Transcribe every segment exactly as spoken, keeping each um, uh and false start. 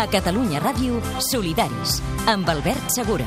A Catalunya Ràdio, Solidaris, amb Albert Segura.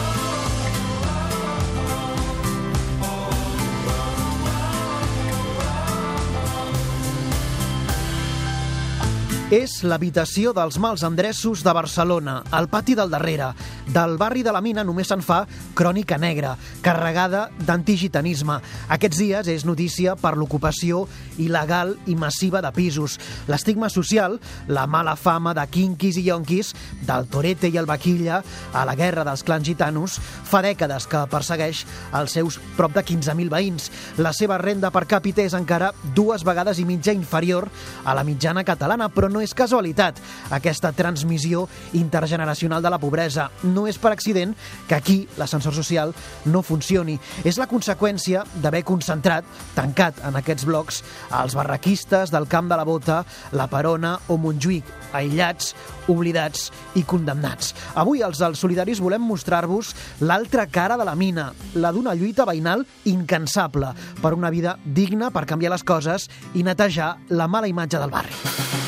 És l'habitació dels mals endreços de Barcelona, al pati del darrere. Del barri de la Mina només se'n fa crònica negra, carregada d'antigitanisme. Aquests dies és notícia per l'ocupació il·legal i massiva de pisos. L'estigma social, la mala fama de quinquis i yonquis, del torete i el vaquilla, a la guerra dels clans gitanos, fa dècades que persegueix els seus prop de quinze mil veïns. La seva renda per càpita és encara dues vegades i mitja inferior a la mitjana catalana, però no No és casualitat aquesta transmissió intergeneracional de la pobresa. No és per accident que aquí l'ascensor social no funcioni. És la conseqüència d'haver concentrat, tancat en aquests blocs, els barraquistes del Camp de la Bota, la Perona o Montjuïc, aïllats, oblidats i condemnats. Avui els dels Solidaris volem mostrar-vos l'altra cara de la Mina, la d'una lluita veïnal incansable per una vida digna, per canviar les coses i netejar la mala imatge del barri.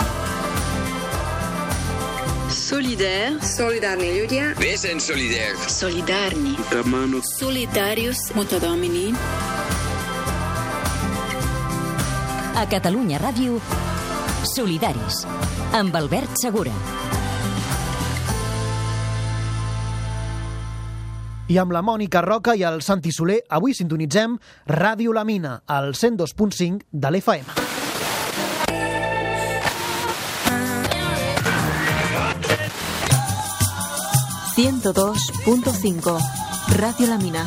Solidaire. Solidarni ľudia. Vesen solidaire. Solidarni. Solidarius. Mutadomini. A Catalunya Ràdio, Solidaris, amb Albert Segura. I amb la Mònica Roca i el Santi Soler, avui sintonitzem Ràdio La Mina, al cent dos punt cinc de l'F M. ciento dos punto cinco, Radio La Mina.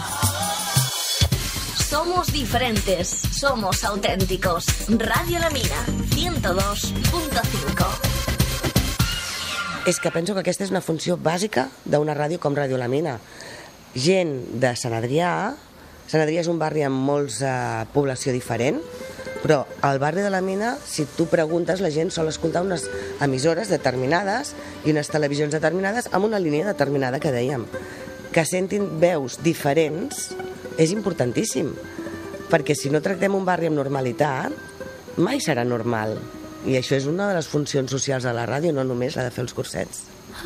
Somos diferentes, somos auténticos. Radio La Mina, ciento dos punto cinco. És que penso que aquesta és una funció bàsica d'una ràdio com Ràdio La Mina. Gent de Sant Adrià, Sant Adrià és un barri amb molts eh, població diferent, però al barri de la Mina, si tu preguntes, la gent sol escoltar unes emissores determinades i unes televisions determinades amb una línia determinada que dèiem. Que sentin veus diferents és importantíssim, perquè si no tractem un barri amb normalitat, mai serà normal. I això és una de les funcions socials de la ràdio, no només la de fer els cursets.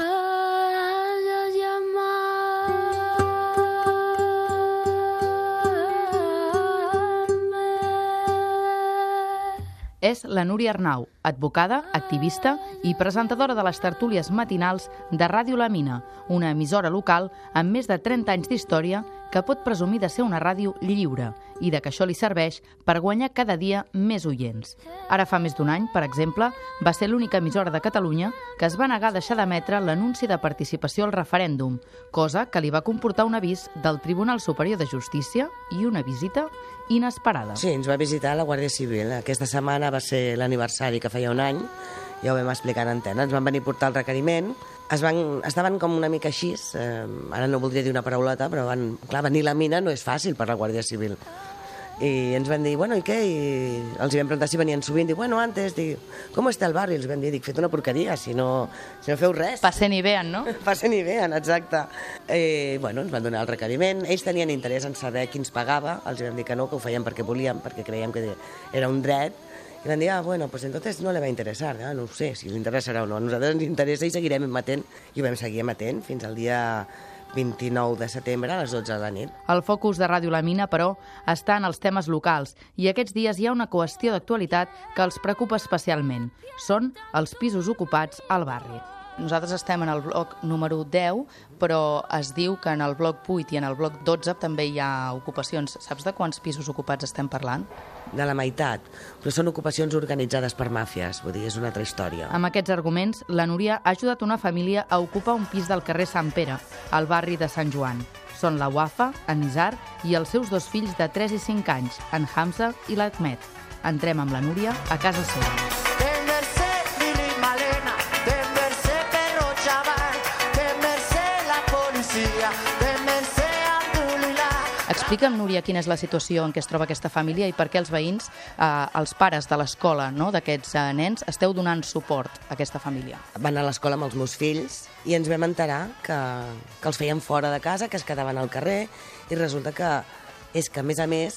És la Núria Arnau, advocada, activista i presentadora de les tertúlies matinals de Ràdio La Mina, una emissora local amb més de trenta anys d'història que pot presumir de ser una ràdio lliure i de que això li serveix per guanyar cada dia més oients. Ara fa més d'un any, per exemple, va ser l'única emissora de Catalunya que es va negar a deixar d'emetre l'anunci de participació al referèndum, cosa que li va comportar un avís del Tribunal Superior de Justícia i una visita inesperada. Sí, ens va visitar la Guàrdia Civil. Aquesta setmana va ser l'aniversari que feia un any, ja ho vam explicar en antena. Ens van venir a portar el requeriment, es van, estaven com una mica així, eh, ara no voldria dir una paraulota, però van, clar, venir a la Mina no és fàcil per la Guàrdia Civil. I ens van dir, bueno, i què? I els hi vam preguntar si venien sovint. Diu, bueno, antes, diu, com està el barri? I els vam dir, dic, fet una porqueria, si no, si no feu res. Passen i vean, no? Passen i vean, exacte. Eh, bueno, ens van donar el requeriment. Ells tenien interès en saber qui ens pagava. Els vam dir que no, que ho feien perquè volíem, perquè creiem que era un dret. I van dir, ah, bueno, pues entonces no le va a interesar. Ah, no ho sé si li interessarà o no. A nosaltres ens interessa i seguirem emetent. I ho vam seguir emetent fins al dia vint-i-nou de setembre a les dotze de la nit. El focus de Ràdio La Mina, però, està en els temes locals i aquests dies hi ha una qüestió d'actualitat que els preocupa especialment. Són els pisos ocupats al barri. Nosaltres estem en el bloc número deu, però es diu que en el bloc vuit i en el bloc dotze també hi ha ocupacions. Saps de quants pisos ocupats estem parlant? De la meitat, però són ocupacions organitzades per màfies, vull dir, és una altra història. Amb aquests arguments, la Núria ha ajudat una família a ocupar un pis del carrer Sant Pere, al barri de Sant Joan. Són la Wafa, en Nizar i els seus dos fills de tres i cinc anys, en Hamza i l'Ahmed. Entrem amb la Núria a casa seva. Explica'm, Núria, quina és la situació en què es troba aquesta família i per què els veïns, eh, els pares de l'escola, no, d'aquests eh, nens, esteu donant suport a aquesta família. Van a l'escola amb els meus fills i ens vam enterar que, que els feien fora de casa, que es quedaven al carrer, i resulta que és que, a més a més,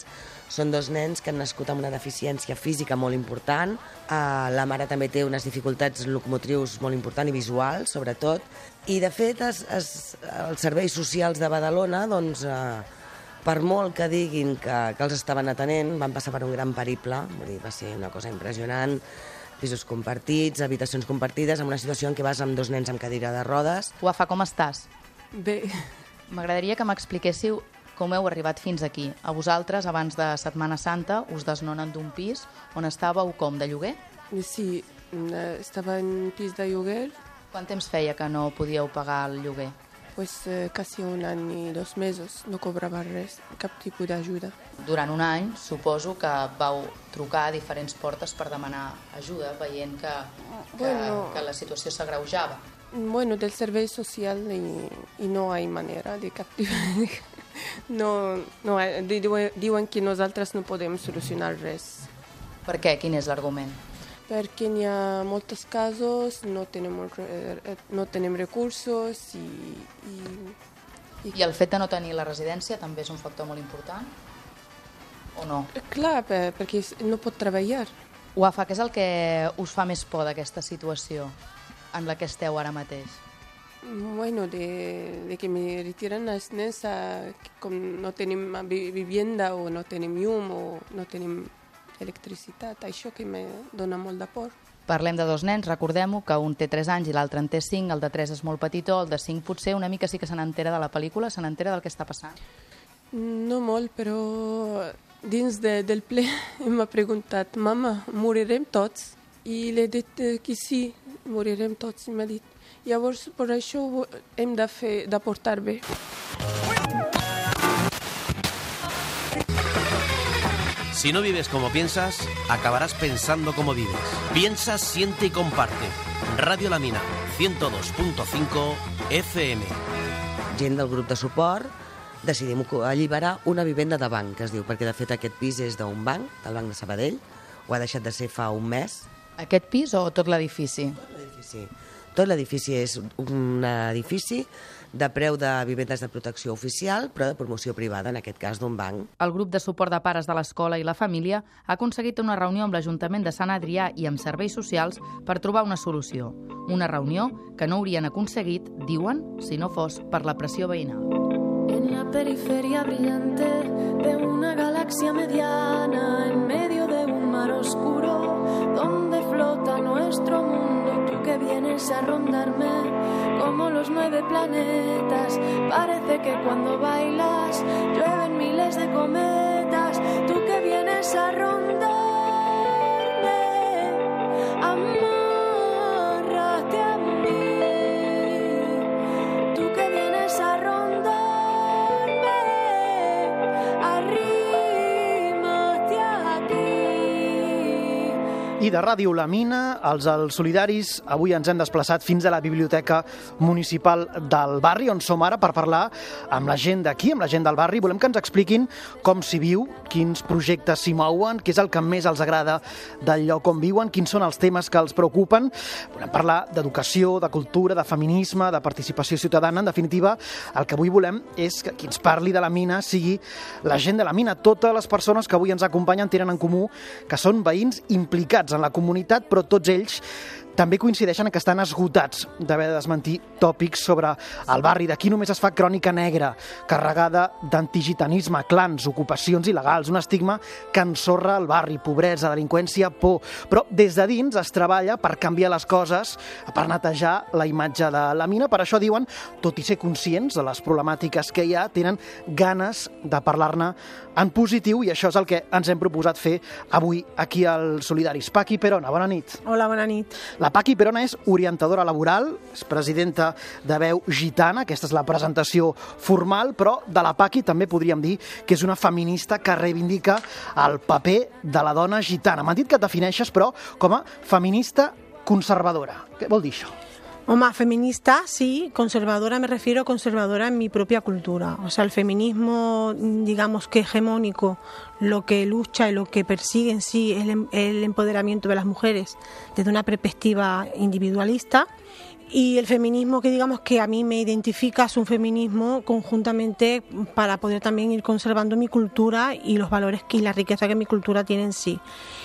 Són dos nens que han nascut amb una deficiència física molt important. Uh, la mare també té unes dificultats locomotrius molt importants i visuals, sobretot. I, de fet, es, es, els serveis socials de Badalona, doncs, uh, per molt que diguin que, que els estaven atenent, van passar per un gran periple. Vull dir, va ser una cosa impressionant. Pisos compartits, habitacions compartides, en una situació en què vas amb dos nens amb cadira de rodes. Uafa, com estàs? Bé. M'agradaria que m'expliquéssiu com heu arribat fins aquí. A vosaltres, abans de Setmana Santa, us desnonen d'un pis on estàveu com, de lloguer? Sí, estava en un pis de lloguer. Quant temps feia que no podíeu pagar el lloguer? Pues eh, quasi un any i dos mesos, no cobrava res, cap tipus d'ajuda. Durant un any, suposo que vau trucar a diferents portes per demanar ajuda, veient que, que, bueno, que la situació s'agreujava. Bueno, del servei social i, i no hi ha manera de cap tipus. No, no, diuen que nosaltres no podem solucionar res. Per què? Quin és l'argument? Perquè hi ha molts casos, no tenim, no tenim recursos i, i, i... I el fet de no tenir la residència també és un factor molt important? O no? Clar, perquè no pot treballar. Uafa, què és el que us fa més por d'aquesta situació en la que esteu ara mateix? Bueno, de, de que me retiren els nens, a, com no tenim vivienda o no tenim llum o no tenim electricitat, això que me dona molt de por. Parlem de dos nens, recordem-ho, que un té tres anys i l'altre en té cinc, el de tres és molt petitó, el de cinc potser una mica sí que se n'entera de la pel·lícula, se n'entera del que està passant. No molt, però dins de, del ple m'ha preguntat, mama, morirem tots? I l'he dit que sí, morirem tots, i m'ha dit. Llavors, per això hem de, fer, de portar bé. Si no vives como piensas, acabarás pensando como vives. Piensa, siente y comparte. Radio La Mina, ciento dos punto cinco F M. Gent del grup de suport decidim alliberar una vivenda de banc, que es diu, perquè de fet aquest pis és d'un banc, del Banc de Sabadell, ho ha deixat de ser fa un mes. Aquest pis o tot l'edifici? Tot l'edifici. Tot l'edifici és un edifici de preu de vivendes de protecció oficial, però de promoció privada, en aquest cas d'un banc. El grup de suport de pares de l'escola i la família ha aconseguit una reunió amb l'Ajuntament de Sant Adrià i amb serveis socials per trobar una solució. Una reunió que no haurien aconseguit, diuen, si no fos per la pressió veïnal. En la periferia brillante de una galaxia mediana, en medio de un mar oscuro, donde flota nuestro mundo, tú que vienes a rondarme como los nueve planetas. Parece que cuando bailas llueven miles de cometas, tú que vienes a rondarme, amárrate a mí, tú que vienes a rondarme. I de Ràdio La Mina, els, els solidaris, avui ens hem desplaçat fins a la Biblioteca Municipal del barri, on som ara per parlar amb la gent d'aquí, amb la gent del barri. Volem que ens expliquin com s'hi viu, quins projectes s'hi mouen, què és el que més els agrada del lloc on viuen, quins són els temes que els preocupen. Volem parlar d'educació, de cultura, de feminisme, de participació ciutadana. En definitiva, el que avui volem és que qui ens parli de la mina sigui la gent de la mina. Totes les persones que avui ens acompanyen tenen en comú que són veïns implicats en la comunitat, però tots ells també coincideixen que estan esgotats d'haver de desmentir tòpics sobre el barri. D'aquí només es fa crònica negra, carregada d'antigitanisme, clans, ocupacions il·legals, un estigma que ensorra el barri, pobresa, delinqüència, por. Però des de dins es treballa per canviar les coses, per netejar la imatge de la mina. Per això diuen, tot i ser conscients de les problemàtiques que hi ha, tenen ganes de parlar-ne en positiu, i això és el que ens hem proposat fer avui aquí al Solidaris. Paqui Perona, bona nit. Hola, bona nit. La Paqui Perona és orientadora laboral, és presidenta de Veu Gitana, aquesta és la presentació formal, però de la Paqui també podríem dir que és una feminista que reivindica el paper de la dona gitana. M'han dit que et defineixes, però, com a feminista conservadora. Què vol dir això? Oma, feminista, sí, conservadora me refiero a conservadora en mi propia cultura. O sea, el feminismo, digamos que hegemónico, lo que lucha y lo que persigue en sí es el empoderamiento de las mujeres desde una perspectiva individualista, Y el feminismo que digamos que a mí me identifica es un feminismo conjuntamente para poder también ir conservando mi cultura y los valores y la riqueza que mi cultura tiene en sí.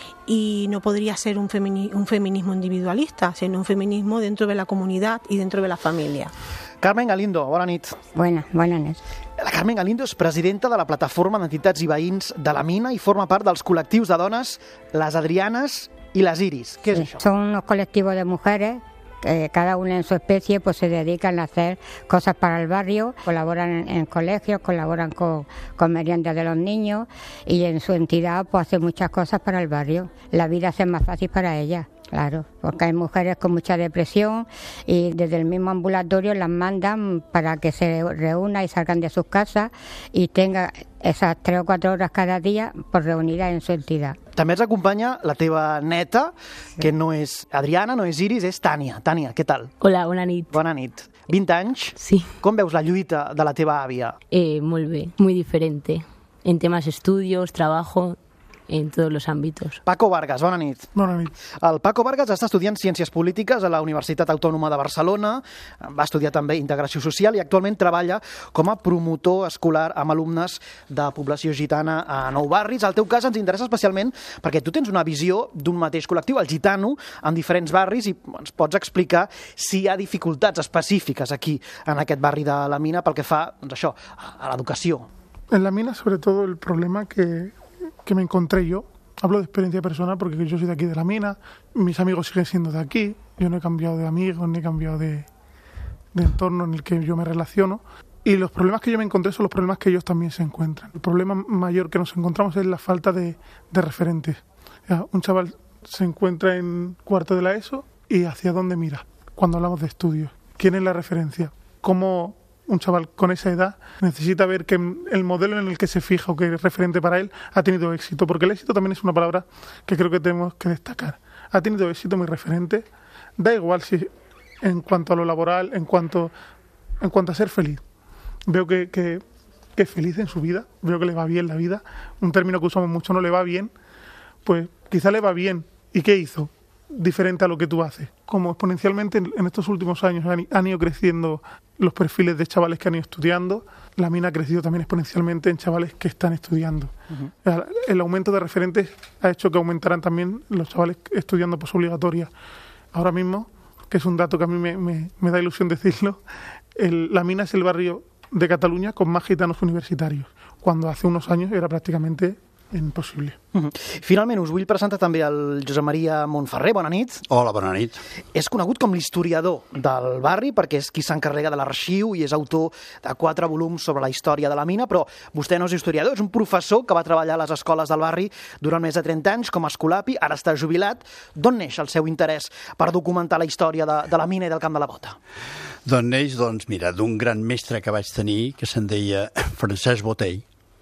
Y no podría ser un, femini- un feminismo individualista, sino un feminismo dentro de la comunidad y dentro de la familia. Carmen Galindo, bona nit. Bona, bona nit. La Carmen Galindo és presidenta de la Plataforma d'Entitats i Veïns de la Mina i forma part dels col·lectius de dones Les Adrianes i Les Iris. ¿Qué es Sí, eso? son unos colectivos de mujeres, eh, cada una en su especie, pues se dedican a hacer cosas para el barrio, colaboran en, en colegios, colaboran con, con meriendas de los niños y en su entidad pues hacen muchas cosas para el barrio. La vida se es más fácil para ellas. Claro, porque hay mujeres con mucha depresión y desde el mismo ambulatorio las mandan para que se reúnan y salgan de sus casas y tengan esas tres o cuatro horas cada día pues reunidas en su entidad. També ens acompanya la teva neta, que no és Adriana, no és Iris, és Tània. Tània, què tal? Hola, bona nit. Bona nit. vint anys? Sí. Com veus la lluita de la teva àvia? Eh, molt bé, muy diferente. En temas estudios, trabajo, en todos los ámbitos. Paco Vargas, bona nit. Bona nit. El Paco Vargas està estudiant Ciències Polítiques a la Universitat Autònoma de Barcelona, va estudiar també Integració Social i actualment treballa com a promotor escolar amb alumnes de població gitana a Nou Barris. El teu cas ens interessa especialment perquè tu tens una visió d'un mateix col·lectiu, el gitano, en diferents barris, i ens pots explicar si hi ha dificultats específiques aquí, en aquest barri de la Mina, pel que fa, doncs això, a l'educació. En la Mina, sobre todo, el problema que... que me encontré yo, hablo de experiencia personal porque yo soy de aquí de la Mina, mis amigos siguen siendo de aquí, yo no he cambiado de amigos, ni he cambiado de, de entorno en el que yo me relaciono, y los problemas que yo me encontré son los problemas que ellos también se encuentran. El problema mayor que nos encontramos es la falta de, de referentes. Ya, un chaval se encuentra en cuarto de la ESO y hacia dónde mira cuando hablamos de estudios. ¿Quién es la referencia? ¿Cómo un chaval con esa edad necesita ver que el modelo en el que se fija o que es referente para él ha tenido éxito? Porque el éxito también es una palabra que creo que tenemos que destacar. Ha tenido éxito mi referente, da igual si en cuanto a lo laboral, en cuanto, en cuanto a ser feliz. Veo que, que, que es feliz en su vida, veo que le va bien la vida, un término que usamos mucho, no le va bien, pues quizá le va bien. ¿Y qué hizo? Diferente a lo que tú haces. Como exponencialmente en estos últimos años han, han ido creciendo los perfiles de chavales que han ido estudiando, la Mina ha crecido también exponencialmente en chavales que están estudiando. Uh-huh. El aumento de referentes ha hecho que aumentaran también los chavales estudiando posobligatoria. Ahora mismo, que es un dato que a mí me, me, me da ilusión decirlo, el, la Mina es el barrio de Cataluña con más gitanos universitarios, cuando hace unos años era prácticamente impossible. Uh-huh. Finalment, us vull presentar també el Josep Maria Montferrer. Bona nit. Hola, bona nit. És conegut com l'historiador del barri perquè és qui s'encarrega de l'arxiu i és autor de quatre volums sobre la història de la Mina, però vostè no és historiador, és un professor que va treballar a les escoles del barri durant més de trenta anys com a escolapi, ara està jubilat. D'on neix el seu interès per documentar la història de, de la Mina i del Camp de la Bota? D'on neix, doncs, mira, d'un gran mestre que vaig tenir, que se'n deia Francesc Botell,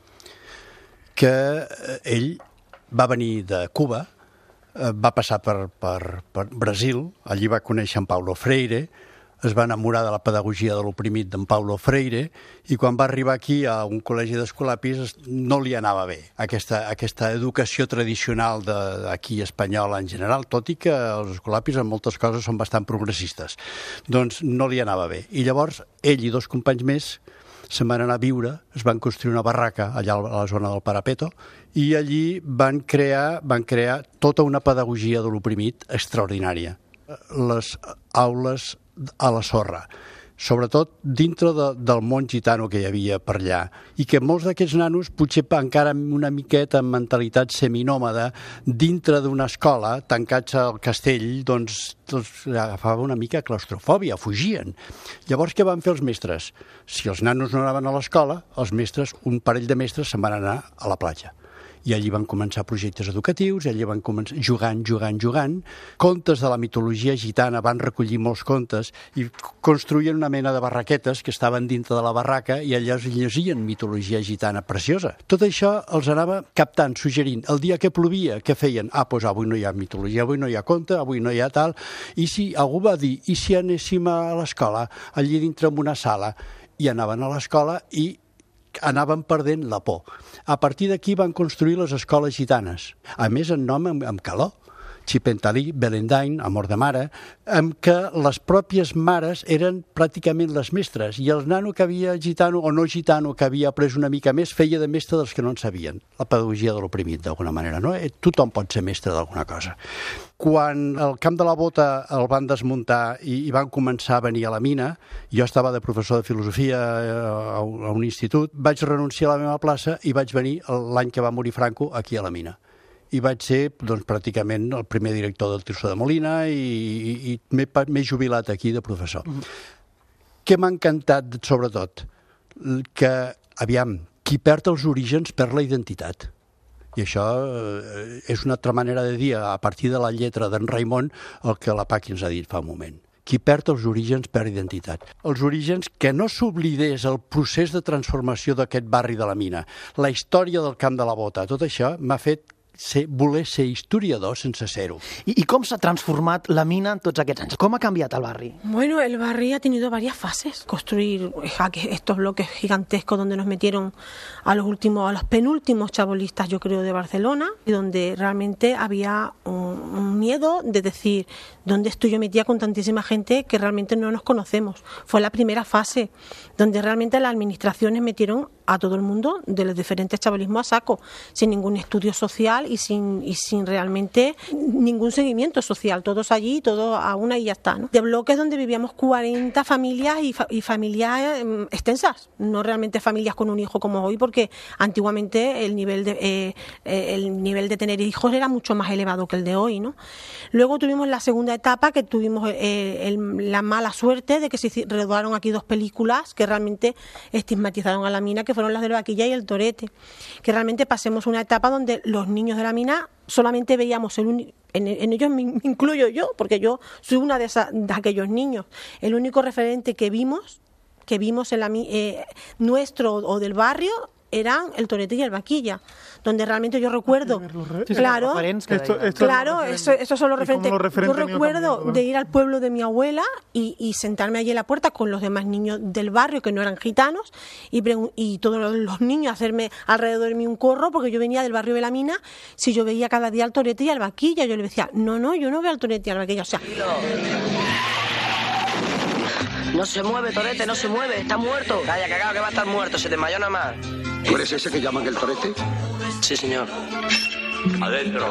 que ell va venir de Cuba, va passar per, per, per Brasil, allí va conèixer en Paulo Freire, es va enamorar de la pedagogia de l'oprimit d'en Paulo Freire, i quan va arribar aquí a un col·legi d'escolapis no li anava bé aquesta, aquesta educació tradicional d'aquí espanyola en general, tot i que els escolapis en moltes coses són bastant progressistes. Doncs no li anava bé. I llavors ell i dos companys més se'n van anar a viure, es van construir una barraca allà a la zona del Parapeto i allí van crear, van crear tota una pedagogia de l'oprimit extraordinària. Les aules a la sorra, sobretot dintre de, del món gitano que hi havia per allà, i que molts d'aquests nanos, potser encara una miqueta amb mentalitat seminòmada, dintre d'una escola, tancats al castell, doncs, doncs agafava una mica claustrofòbia, fugien. Llavors, què van fer els mestres? Si els nanos no anaven a l'escola, els mestres, un parell de mestres, se'n van anar a la platja. I allí van començar projectes educatius, allí van començar jugant, jugant, jugant. Contes de la mitologia gitana, van recollir molts contes i construïen una mena de barraquetes que estaven dintre de la barraca i allà es llegien mitologia gitana preciosa. Tot això els anava captant, suggerint. El dia que plovia, què feien? Ah, doncs avui no hi ha mitologia, avui no hi ha conte, avui no hi ha tal. I si algú va dir, i si anéssim a l'escola, allí dintre en una sala, i anaven a l'escola i anaven perdent la por. A partir d'aquí van construir les escoles gitanes, a més en nom amb, amb calor. Chipentalí, Belendine, Amor de mare, en què les pròpies mares eren pràcticament les mestres i el nano que havia gitano o no gitano que havia après una mica més feia de mestre dels que no en sabien. La pedagogia de l'oprimit, d'alguna manera, no? Tothom pot ser mestre d'alguna cosa. Quan el Camp de la Bota el van desmuntar i, i van començar a venir a la mina, jo estava de professor de filosofia a, a un institut, vaig renunciar a la meva plaça i vaig venir l'any que va morir Franco aquí a la mina. I vaig ser doncs, pràcticament el primer director del Tirso de Molina i, i, i m'he jubilat aquí de professor. Mm. Què m'ha encantat, sobretot? Que, aviam, qui perd els orígens perd la identitat. I això eh, és una altra manera de dir, a partir de la lletra d'en Raimon, el que la Paqui ens ha dit fa un moment. Qui perd els orígens perd identitat. Els orígens, que no s'oblidés el procés de transformació d'aquest barri de la mina, la història del Camp de la Bota, tot això m'ha fet ser, voler ser historiador sense ser-ho. I, I com s'ha transformat la mina en tots aquests anys? Com ha canviat el barri? Bueno, el barri ha tenido varias fases. Construir estos bloques gigantescos donde nos metieron a los últimos, a los penúltimos chabolistas, yo creo, de Barcelona, y donde realmente había un, un miedo de decir, ¿dónde estoy yo metida con tantísima gente que realmente no nos conocemos? Fue la primera fase, donde realmente las administraciones metieron a todo el mundo de los diferentes chabolismos a saco, sin ningún estudio social y sin, y sin realmente ningún seguimiento social, todos allí, todos a una y ya está, ¿no? De bloques donde vivíamos cuarenta familias y, fa y familias eh, extensas, no realmente familias con un hijo como hoy, porque antiguamente el nivel de eh, el nivel de tener hijos era mucho más elevado que el de hoy, ¿no? Luego tuvimos la segunda etapa, que tuvimos eh, el, la mala suerte de que se rodaron aquí dos películas que realmente estigmatizaron a la mina, que fueron las de la Vaquilla y el Torete, que realmente pasemos una etapa donde los niños de la mina solamente veíamos el único, en, en ellos me incluyo yo, porque yo soy una de, esas, de aquellos niños, el único referente que vimos que vimos en la eh, nuestro o del barrio eran el Torete y el Vaquilla, donde realmente yo recuerdo, sí, claro, esto, esto claro, eso, eso son los referentes. Yo recuerdo también, de ir al pueblo de mi abuela y, y sentarme allí en la puerta con los demás niños del barrio que no eran gitanos y, y todos los niños hacerme alrededor de mí un corro, porque yo venía del barrio de la mina. Si yo veía cada día al Torete y al Vaquilla, yo le decía, no, no, yo no veo al Torete y al Vaquilla, o sea... No se mueve, Torete, no se mueve, está muerto. Calla, cagado, que va a estar muerto, se desmayó nada más. ¿Tú eres ese que llaman el Torete? Sí, señor. Adentro.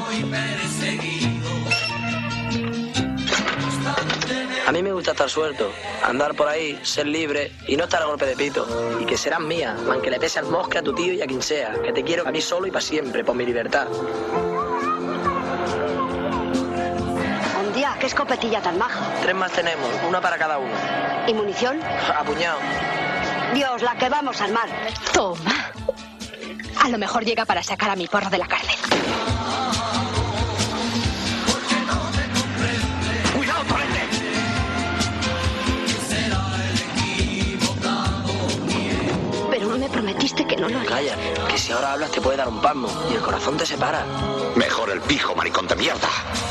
A mí me gusta estar suelto, andar por ahí, ser libre y no estar a golpe de pito. Y que serás mía, aunque le pese al mosque a tu tío y a quien sea. Que te quiero a mí solo y para siempre, por mi libertad. Qué escopetilla tan maja. Tres más tenemos, una para cada uno. ¿Y munición? A puñado. Dios, la que vamos a armar. Toma. A lo mejor llega para sacar a mi porro de la cárcel. ¡Cuidado, Torete! Pero no me prometiste que no lo harías. Calla, que si ahora hablas te puede dar un palmo y el corazón te separa. Mejor el pijo, maricón de mierda.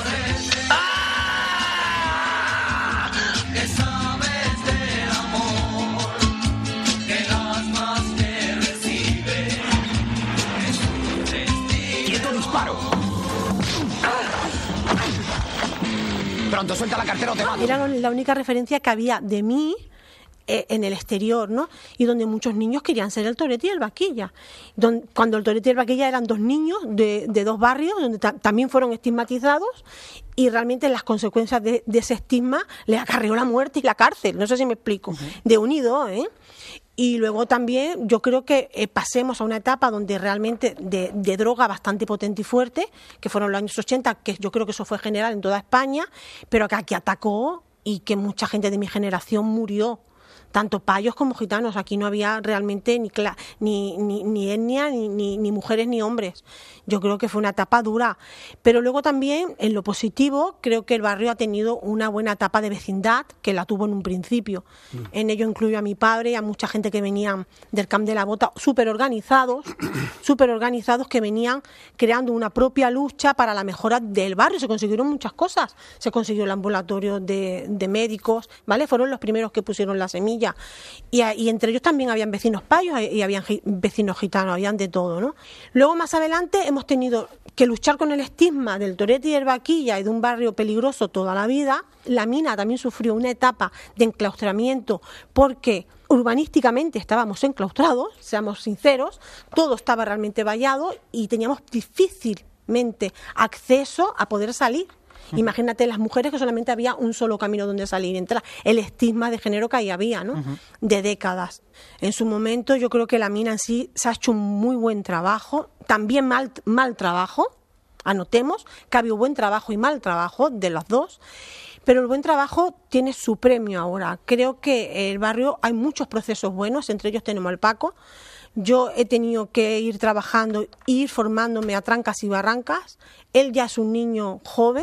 Pronto, suelta la cartera o te mato. Era la única referencia que había de mí eh, en el exterior, ¿no? Y donde muchos niños querían ser el Torete y el Vaquilla. Donde, cuando el Torete y el Vaquilla eran dos niños de, de dos barrios, donde ta también fueron estigmatizados, y realmente las consecuencias de, de ese estigma les acarreó la muerte y la cárcel. No sé si me explico. Uh-huh. De unido, ¿eh? Y luego también yo creo que eh, pasemos a una etapa donde realmente de, de droga bastante potente y fuerte, que fueron los años ochenta, que yo creo que eso fue general en toda España, pero que aquí atacó y que mucha gente de mi generación murió. Tanto payos como gitanos, aquí no había realmente ni, ni, ni, ni etnia, ni, ni, ni mujeres ni hombres. Yo creo que fue una etapa dura, pero luego también en lo positivo creo que el barrio ha tenido una buena etapa de vecindad, que la tuvo en un principio. Mm. En ello incluyo a mi padre y a mucha gente que venían del Camp de la Bota, súper organizados, súper organizados, que venían creando una propia lucha para la mejora del barrio. Se consiguieron muchas cosas, se consiguió el ambulatorio de, de médicos, ¿vale? Fueron los primeros que pusieron la semilla. ella. Y, y entre ellos también habían vecinos payos y habían vecinos gitanos, habían de todo, ¿no? Luego más adelante hemos tenido que luchar con el estigma del torete y el vaquilla y de un barrio peligroso toda la vida. La Mina también sufrió una etapa de enclaustramiento porque urbanísticamente estábamos enclaustrados, seamos sinceros, todo estaba realmente vallado y teníamos difícilmente acceso a poder salir. Uh-huh. Imagínate las mujeres que solamente había un solo camino donde salir, entrar, el estigma de género que ahí había, ¿no? Uh-huh. De décadas. En su momento yo creo que la Mina en sí se ha hecho un muy buen trabajo, también mal, mal trabajo, anotemos que ha habido buen trabajo y mal trabajo de los dos. Pero el buen trabajo tiene su premio ahora. Creo que el barrio hay muchos procesos buenos, entre ellos tenemos al Paco. Yo he tenido que ir trabajando, ir formándome a trancas y barrancas. Él ya es un niño joven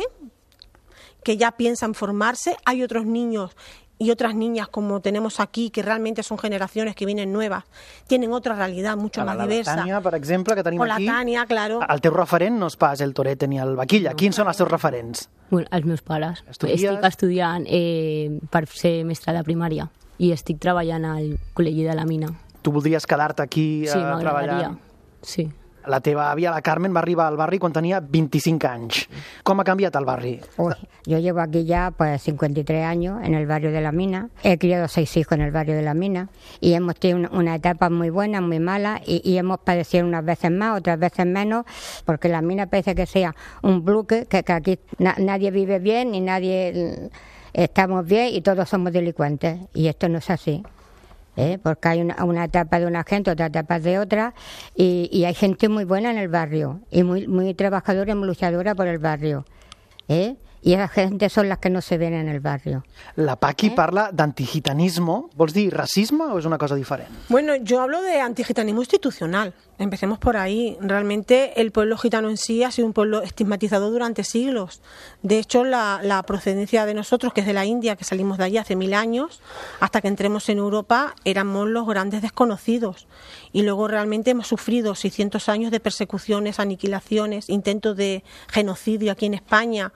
que ya piensa en formarse. Hay otros niños y otras niñas como tenemos aquí, que realmente son generaciones que vienen nuevas, tienen otra realidad mucho la, més la, diversa. La Tània, per exemple, que tenim o aquí... O la Tània, claro. El teu referent no és pas el torete ni el vaquilla. No. Quins són els teus referents? Bueno, els meus pares. Estudies? Estic estudiant eh, per ser mestra de primària i estic treballant al Col·legi de la Mina. Tu voldries quedar-te aquí a sí, treballar? Sí, m'agradaria. Sí. La teva àvia, la Carmen, va arribar al barri quan tenia veinticinc anys. Com ha canviat el barri? Uy, yo llevo aquí ya pues cincuenta y tres años en el barrio de la Mina. He criado seis hijos en el barrio de la Mina y hemos tenido una, una etapa muy buena, muy mala y, y hemos padecido unas veces más, otras veces menos, porque la Mina parece que sea un bloque, que, que aquí na, nadie vive bien ni nadie estamos bien y todos somos delincuentes. Y esto no es así. ¿Eh? Porque hay una, una etapa de una gente, otra etapa de otra, y, y hay gente muy buena en el barrio, y muy, muy trabajadora y muy luchadora por el barrio. ¿Eh? I esa gente són les que no se ven en el barrio. La Paqui eh? parla d'antigitanismo. Vols dir racisme o és una cosa diferent? Bueno, yo hablo de antigitanismo institucional. Empecemos por ahí. Realmente el pueblo gitano en sí ha sido un pueblo estigmatizado durante siglos. De hecho, la, la procedencia de nosotros, que es de la India, que salimos de allí hace mil años, hasta que entremos en Europa, éramos los grandes desconocidos. Y luego realmente hemos sufrido seiscientos años de persecuciones, aniquilaciones, intentos de genocidio aquí en España,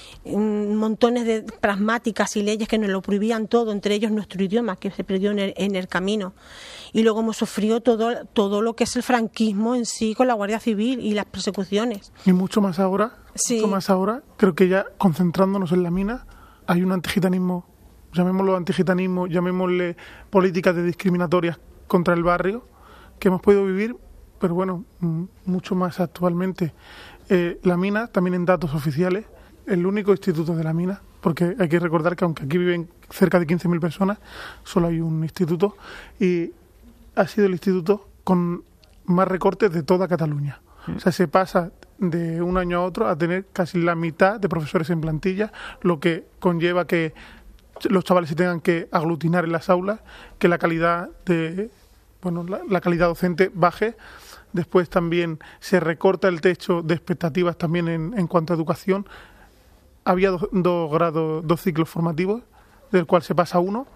montones de pragmáticas y leyes que nos lo prohibían todo, entre ellos nuestro idioma, que se perdió en el, en el camino. Y luego hemos sufrido todo, todo lo que es el franquismo en sí con la Guardia Civil y las persecuciones. Y mucho más ahora, sí. mucho más ahora, creo que ya concentrándonos en la Mina, hay un antigitanismo, llamémoslo antigitanismo, llamémosle políticas de discriminatorias contra el barrio, que hemos podido vivir, pero bueno, mucho más actualmente. Eh, la Mina, también en datos oficiales, el único instituto de la Mina, porque hay que recordar que aunque aquí viven cerca de quince mil personas, solo hay un instituto, y ha sido el instituto con más recortes de toda Cataluña. O sea, se pasa de un año a otro a tener casi la mitad de profesores en plantilla, lo que conlleva que los chavales se tengan que aglutinar en las aulas, que la calidad de, bueno, la, la calidad docente baje. Después también se recorta el techo de expectativas también en, en cuanto a educación. Había dos, dos grados, dos ciclos formativos, del cual se pasa uno,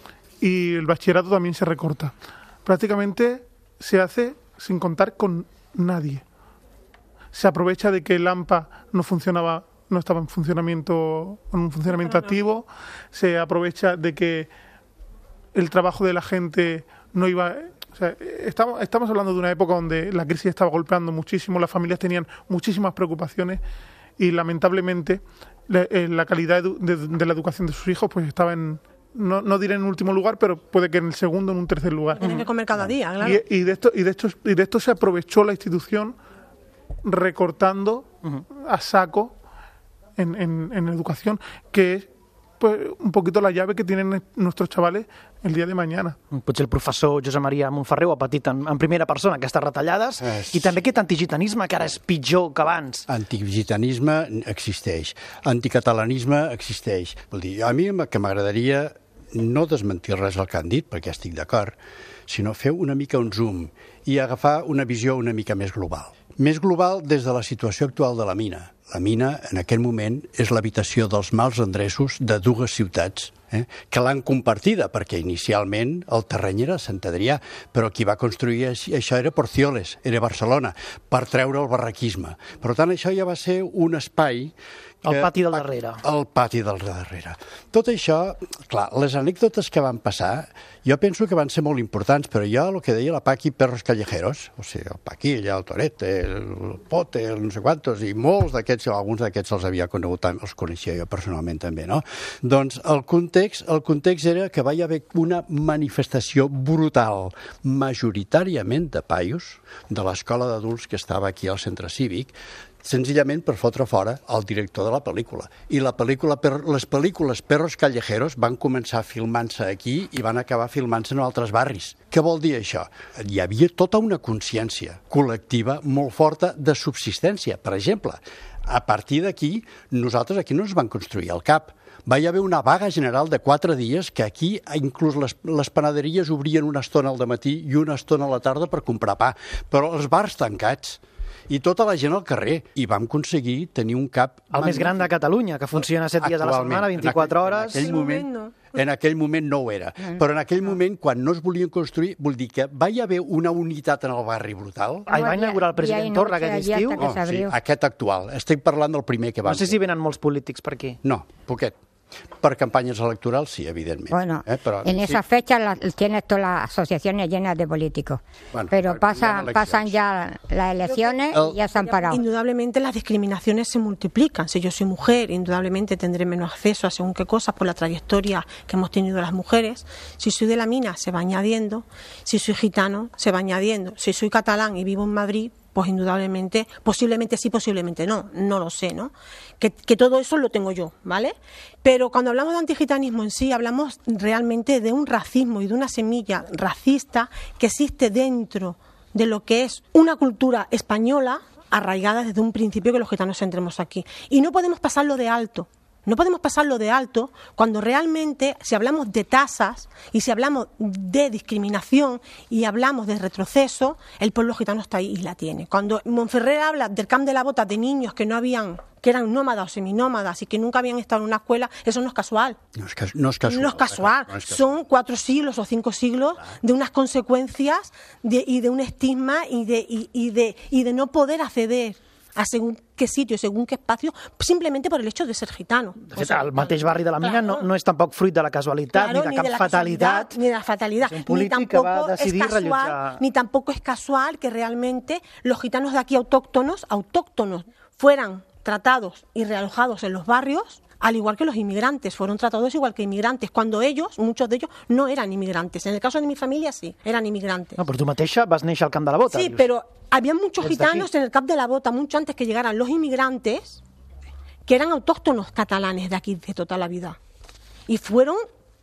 y el bachillerato también se recorta. Prácticamente se hace sin contar con nadie. Se aprovecha de que el AMPA no funcionaba, no estaba en funcionamiento, en un funcionamiento activo. Se aprovecha de que el trabajo de la gente no iba. O sea, estamos, estamos hablando de una época donde la crisis estaba golpeando muchísimo, las familias tenían muchísimas preocupaciones y lamentablemente la, la calidad de, de, de la educación de sus hijos pues estaba en, no, no diré en último lugar, pero puede que en el segundo o en un tercer lugar. Tienen que comer cada día, claro. Y, y, de esto, y, de esto, y de esto se aprovechó la institución recortando uh-huh. a saco en, en, en educación, que es pues, un poquito la llave que tienen nuestros chavales el día de mañana. Potser el professor Josep Maria Montferrer ho ha patit en, en primera persona, aquestes retallades, es... i també aquest antigitanisme que ara és pitjor que abans. Antigitanisme existeix, anticatalanisme existeix. Vol dir, a mi el que m'agradaria no desmentir res del que han dit, perquè estic d'acord, sinó fer una mica un zoom i agafar una visió una mica més global. Més global des de la situació actual de la Mina. La Mina, en aquest moment, és l'habitació dels mals endreços de dues ciutats eh, que l'han compartida, perquè inicialment el terreny era Sant Adrià, però qui va construir això era Porcioles, era Barcelona, per treure el barraquisme. Per tant, això ja va ser un espai El pati del darrere. El pati del darrere. Tot això, clar, les anècdotes que van passar, jo penso que van ser molt importants, però jo, el que deia la Paqui, perros callejeros, o sigui, el Paqui, allà, el Torete, el Pote, el no sé quantos, i molts d'aquests, alguns d'aquests els havia conegut, els coneixia jo personalment també, no? Doncs el context, el context era que va haver una manifestació brutal, majoritàriament de paios, de l'escola d'adults que estava aquí al centre cívic, senzillament per fotre fora el director de la pel·lícula. I la pel·lícula, per, les pel·lícules Perros Callejeros van començar filmant-se aquí i van acabar filmant-se en altres barris. Què vol dir això? Hi havia tota una consciència col·lectiva molt forta de subsistència. Per exemple, a partir d'aquí, nosaltres aquí no ens van construir el CAP. Va hi haver una vaga general de quatre dies que aquí inclús les, les panaderies obrien una estona al dematí i una estona a la tarda per comprar pa, però els bars tancats i tota la gent al carrer, i vam aconseguir tenir un CAP... El més gran de Catalunya, que funciona set dies a la setmana, vint-i-quatre hores... En aquell moment, en aquell moment no ho era, però en aquell moment, quan no es volien construir, vol dir que va hi haver una unitat en el barri brutal. Ah, va inaugurar el president Torra aquest estiu? Oh, sí, aquest actual. Estic parlant del primer que va... No sé si venen molts polítics per aquí. No, poquet. Per campañas electorales, sí, evidentemente. Bueno, ¿eh? Pero, en sí. esa fecha la, tienes todas las asociaciones llenas de políticos. Bueno, pero pasan, pasan ya las elecciones el, y ya se han parado. Indudablemente las discriminaciones se multiplican. Si yo soy mujer, indudablemente tendré menos acceso a según qué cosas por la trayectoria que hemos tenido las mujeres. Si soy de la mina, se va añadiendo. Si soy gitano, se va añadiendo. Si soy catalán y vivo en Madrid, pues indudablemente, posiblemente sí, posiblemente no, no lo sé, ¿no? Que, que todo eso lo tengo yo, ¿vale? Pero cuando hablamos de antigitanismo en sí, hablamos realmente de un racismo y de una semilla racista que existe dentro de lo que es una cultura española arraigada desde un principio que los gitanos entremos aquí. Y no podemos pasarlo de alto. No podemos pasarlo de alto cuando realmente, si hablamos de tasas y si hablamos de discriminación y hablamos de retroceso, el pueblo gitano está ahí y la tiene. Cuando Montferrer habla del Camp de la Bota de niños que no habían, que eran nómadas o seminómadas y que nunca habían estado en una escuela, eso no es casual. No es, no es casual. No es casual. No es casual. Son cuatro siglos o cinco siglos de unas consecuencias de, y de un estigma y de, y, y, de, y de no poder acceder a según qué sitio, según qué espacio, simplement per el hecho de ser gitano. De fet, el mateix barri de la Mina claro. no, no és tampoc fruit de la casualitat, claro, ni de ni cap de la fatalitat. Ni de la fatalidad. És un polític que va decidir es casual, rellotjar... Ni tampoco es casual que realmente los gitanos de aquí autóctonos, autóctonos, fueran tratados y realojados en los barrios, al igual que los inmigrantes, fueron tratados igual que inmigrantes, cuando ellos, muchos de ellos, no eran inmigrantes. En el caso de mi familia, sí, eran inmigrantes. No, però tu mateixa vas néixer al Camp de la Bota. Sí, dius. pero había muchos gitanos en el Camp de la Bota, mucho antes que llegaran los inmigrantes, que eran autóctonos catalanes de aquí de toda la vida. Y fueron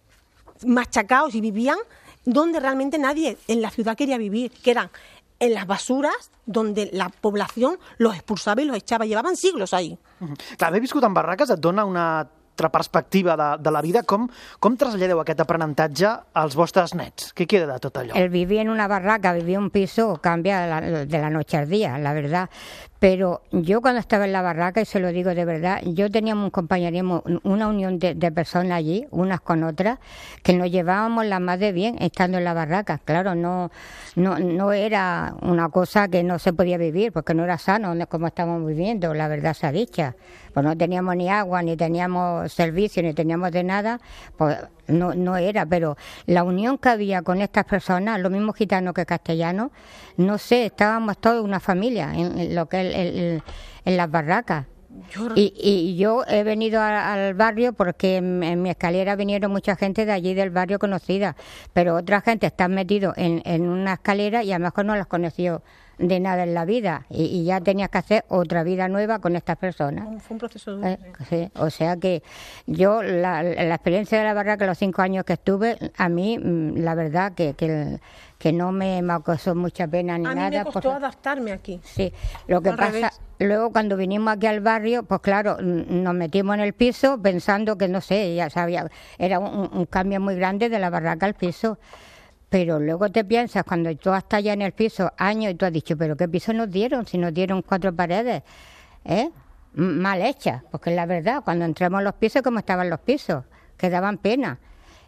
machacados y vivían donde realmente nadie en la ciudad quería vivir, que eran en las basuras donde la población los expulsava i los echava. Llevaven siglos ahí. Clar, haver viscut en barraques et dona una altra perspectiva de, de la vida. Com, com traslladeu aquest aprenentatge als vostres nets? Què queda de tot allò? El vivir en una barraca, vivir en un piso, cambia de la, de la noche al día, la verdad. Pero yo cuando estaba en la barraca, y se lo digo de verdad, yo teníamos un compañerismo, una unión de, de personas allí, unas con otras, que nos llevábamos la más de bien estando en la barraca. Claro, no, no, no era una cosa que no se podía vivir, porque no era sano como estamos viviendo, la verdad sea dicha. Pues no teníamos ni agua, ni teníamos servicio, ni teníamos de nada, pues no, no era, pero la unión que había con estas personas, lo mismo gitanos que castellanos, no sé, estábamos todos una familia en, en lo que es el, el, en las barracas. Y, y yo he venido a, al barrio porque en, en mi escalera vinieron mucha gente de allí del barrio conocida, pero otra gente está metido en, en una escalera y a lo mejor no las conoció de nada en la vida y, y ya tenías que hacer otra vida nueva con estas personas. Fue un proceso duro. Eh, sí, o sea que yo, la, la experiencia de la barraca, los cinco años que estuve, a mí, la verdad que, que, que no me, me causó mucha pena ni a nada. A mí me costó pues, adaptarme aquí. Sí, lo que Al pasa... revés. Luego cuando vinimos aquí al barrio, pues claro, nos metimos en el piso pensando que, no sé, ya sabía, era un, un cambio muy grande de la barraca al piso. Pero luego te piensas, cuando tú estás allá en el piso años y tú has dicho, ¿pero qué piso nos dieron? Si nos dieron cuatro paredes, ¿eh? Mal hechas, porque la verdad, cuando entramos en los pisos, ¿cómo estaban los pisos? Que daban pena.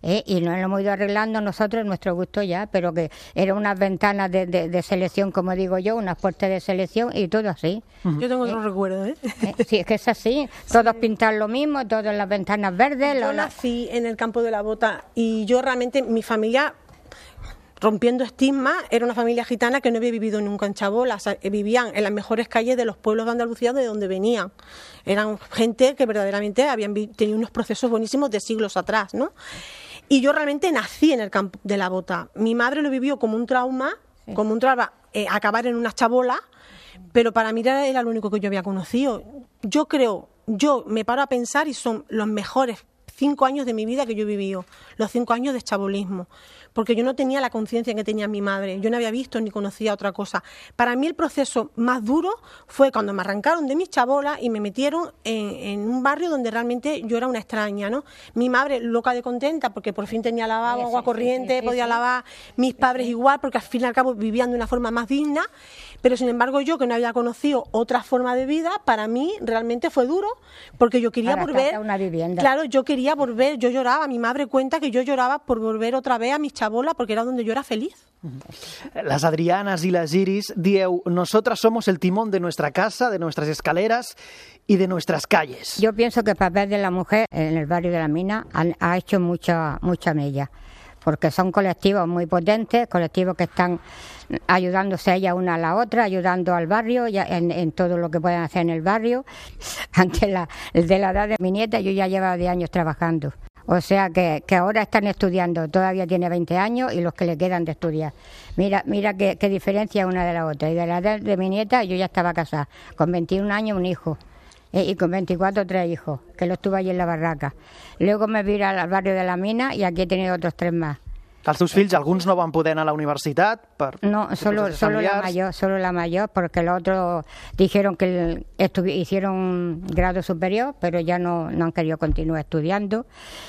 ¿eh? Y nos lo hemos ido arreglando nosotros en nuestro gusto ya, pero que eran unas ventanas de, de, de selección, como digo yo, unas puertas de selección y todo así. Yo tengo otro ¿Eh? recuerdo, ¿eh? ¿Eh? Sí, es que es así, todos pintan lo mismo, todas las ventanas verdes. Yo lo, nací en el campo de la Bota y yo realmente, mi familia, rompiendo estigmas, era una familia gitana que no había vivido nunca en Chabola, o sea, vivían en las mejores calles de los pueblos de Andalucía de donde venían. Eran gente que verdaderamente habían tenido unos procesos buenísimos de siglos atrás, ¿no? Y yo realmente nací en el campo de la Bota. Mi madre lo vivió como un trauma, sí. como un trauma, eh, acabar en una chabola, pero para mí era lo único que yo había conocido. Yo creo, yo me paro a pensar y son los mejores cinco años de mi vida que yo he vivido, los cinco años de chabolismo, porque yo no tenía la conciencia que tenía mi madre, yo no había visto ni conocía otra cosa. Para mí el proceso más duro fue cuando me arrancaron de mis chabolas y me metieron en, en un barrio donde realmente yo era una extraña, ¿no? Mi madre loca de contenta porque por fin tenía lavabo, sí, agua sí, corriente, sí, sí, podía sí. lavar, mis sí, padres sí. igual, porque al fin y al cabo vivían de una forma más digna, pero sin embargo yo, que no había conocido otra forma de vida, para mí realmente fue duro, porque yo quería Para volver, una vivienda. Claro, yo quería volver, yo lloraba, mi madre cuenta que yo lloraba por volver otra vez a mis chabolas porque era donde yo era feliz. Las Adrianas y las Iris dieu, nosotras somos el timón de nuestra casa, de nuestras escaleras y de nuestras calles. Yo pienso que el papel de la mujer en el barrio de la Mina ha, ha hecho mucha, mucha mella, porque son colectivos muy potentes, colectivos que están ayudándose ella una a la otra, ayudando al barrio ya en, en todo lo que pueden hacer en el barrio. Ante la, de la edad de mi nieta yo ya llevo diez años trabajando. O sea que, que ahora están estudiando, todavía tiene veinte años y los que le quedan de estudiar. Mira mira qué, qué diferencia una de la otra. Y de la edad de mi nieta yo ya estaba casada, con veintiún años un hijo. Y con veinticuatro tres hijos, que lo estuve allí en la barraca. Luego me vine al barrio de la Mina y aquí he tenido otros tres más. Els teus fills, alguns no van poder anar a la universitat? Per no, solo, solo la mayor, solo la mayor, porque los otros dijeron que hicieron un grado superior, pero ya no, no han querido continuar estudiando.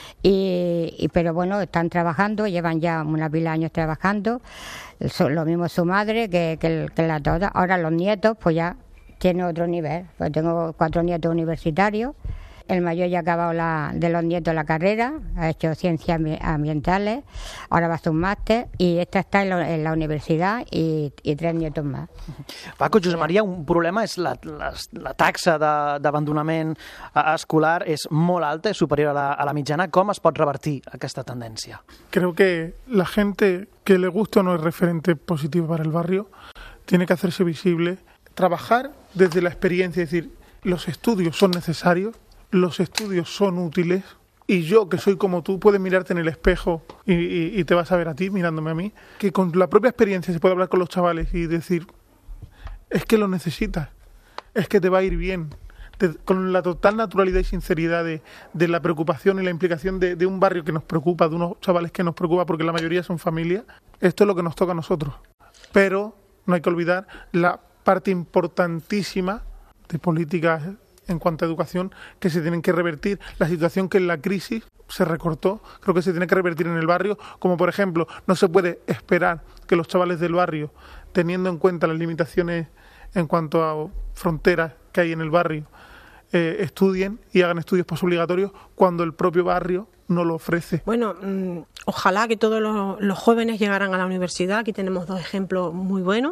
Y, y pero bueno, están trabajando, llevan ya una pila de años trabajando. Lo mismo su madre que, que, que la toda. Ahora los nietos, pues ya tienen otro nivel. Pues tengo cuatro nietos universitarios. El mayor ya ha acabado la, de los nietos la carrera, ha hecho ciencias ambientales, ahora va a hacer un máster y esta está en la, en la universidad y, y tres nietos más. Paco, Josep Maria, un problema és la, la, la taxa d'abandonament escolar és molt alta, és superior a la, a la mitjana. Com es pot revertir aquesta tendència? Creo que la gente que le gusta o no es referente positivo para el barrio tiene que hacerse visible, trabajar desde la experiencia, es decir, los estudios son necesarios, los estudios son útiles y yo, que soy como tú, puedes mirarte en el espejo y, y, y te vas a ver a ti mirándome a mí, que con la propia experiencia se puede hablar con los chavales y decir, es que lo necesitas, es que te va a ir bien, de, con la total naturalidad y sinceridad de, de la preocupación y la implicación de, de un barrio que nos preocupa, de unos chavales que nos preocupa porque la mayoría son familias. Esto es lo que nos toca a nosotros, pero no hay que olvidar la parte importantísima de políticas en cuanto a educación que se tienen que revertir. La situación que en la crisis se recortó, creo que se tiene que revertir en el barrio, como por ejemplo, no se puede esperar que los chavales del barrio, teniendo en cuenta las limitaciones en cuanto a fronteras que hay en el barrio, eh, estudien y hagan estudios posobligatorios cuando el propio barrio no lo ofrece. Bueno, mmm, ojalá que todos los, los jóvenes llegaran a la universidad. Aquí tenemos dos ejemplos muy buenos.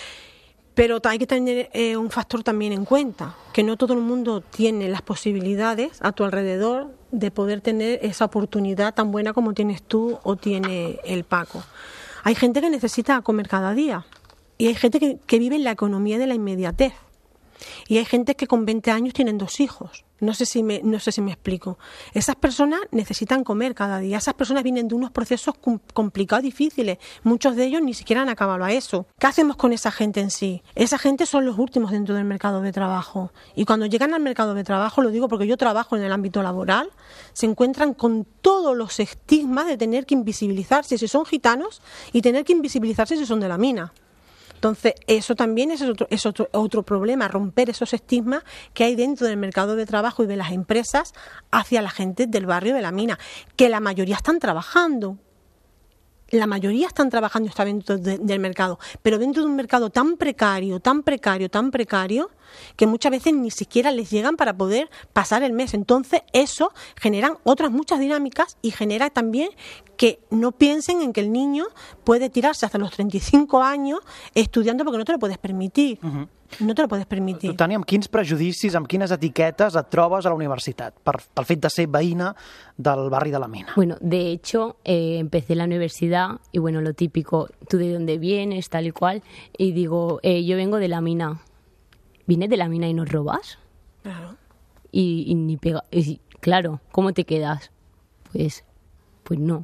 Pero hay que tener eh, un factor también en cuenta, que no todo el mundo tiene las posibilidades a tu alrededor de poder tener esa oportunidad tan buena como tienes tú o tiene el Paco. Hay gente que necesita comer cada día y hay gente que, que vive en la economía de la inmediatez y hay gente que con veinte años tienen dos hijos. No sé si me, no sé si me explico. Esas personas necesitan comer cada día. Esas personas vienen de unos procesos complicados, difíciles. Muchos de ellos ni siquiera han acabado a eso. ¿Qué hacemos con esa gente en sí? Esa gente son los últimos dentro del mercado de trabajo. Y cuando llegan al mercado de trabajo, lo digo porque yo trabajo en el ámbito laboral, se encuentran con todos los estigmas de tener que invisibilizarse si son gitanos y tener que invisibilizarse si son de la mina. Entonces, eso también es otro, es otro, otro problema, romper esos estigmas que hay dentro del mercado de trabajo y de las empresas hacia la gente del barrio de la mina, que la mayoría están trabajando. la mayoría están trabajando y están dentro de, del mercado, pero dentro de un mercado tan precario, tan precario, tan precario, que muchas veces ni siquiera les llegan para poder pasar el mes. Entonces eso generan otras muchas dinámicas y genera también que no piensen en que el niño puede tirarse hasta los treinta y cinco años estudiando porque no te lo puedes permitir. Uh-huh. No te lo puedes permitir. Tu, Tània, amb quins prejudicis, amb quines etiquetes et trobes a la universitat per, pel fet de ser veïna del barri de la Mina? Bueno, de hecho, eh, empecé la universidad y bueno, lo típico, tú de dónde vienes, tal y cual, y digo, eh, yo vengo de la mina. ¿Vienes de la mina y nos robas? Claro. Y, y ni pega... Y, claro, ¿cómo te quedas? Pues, pues no.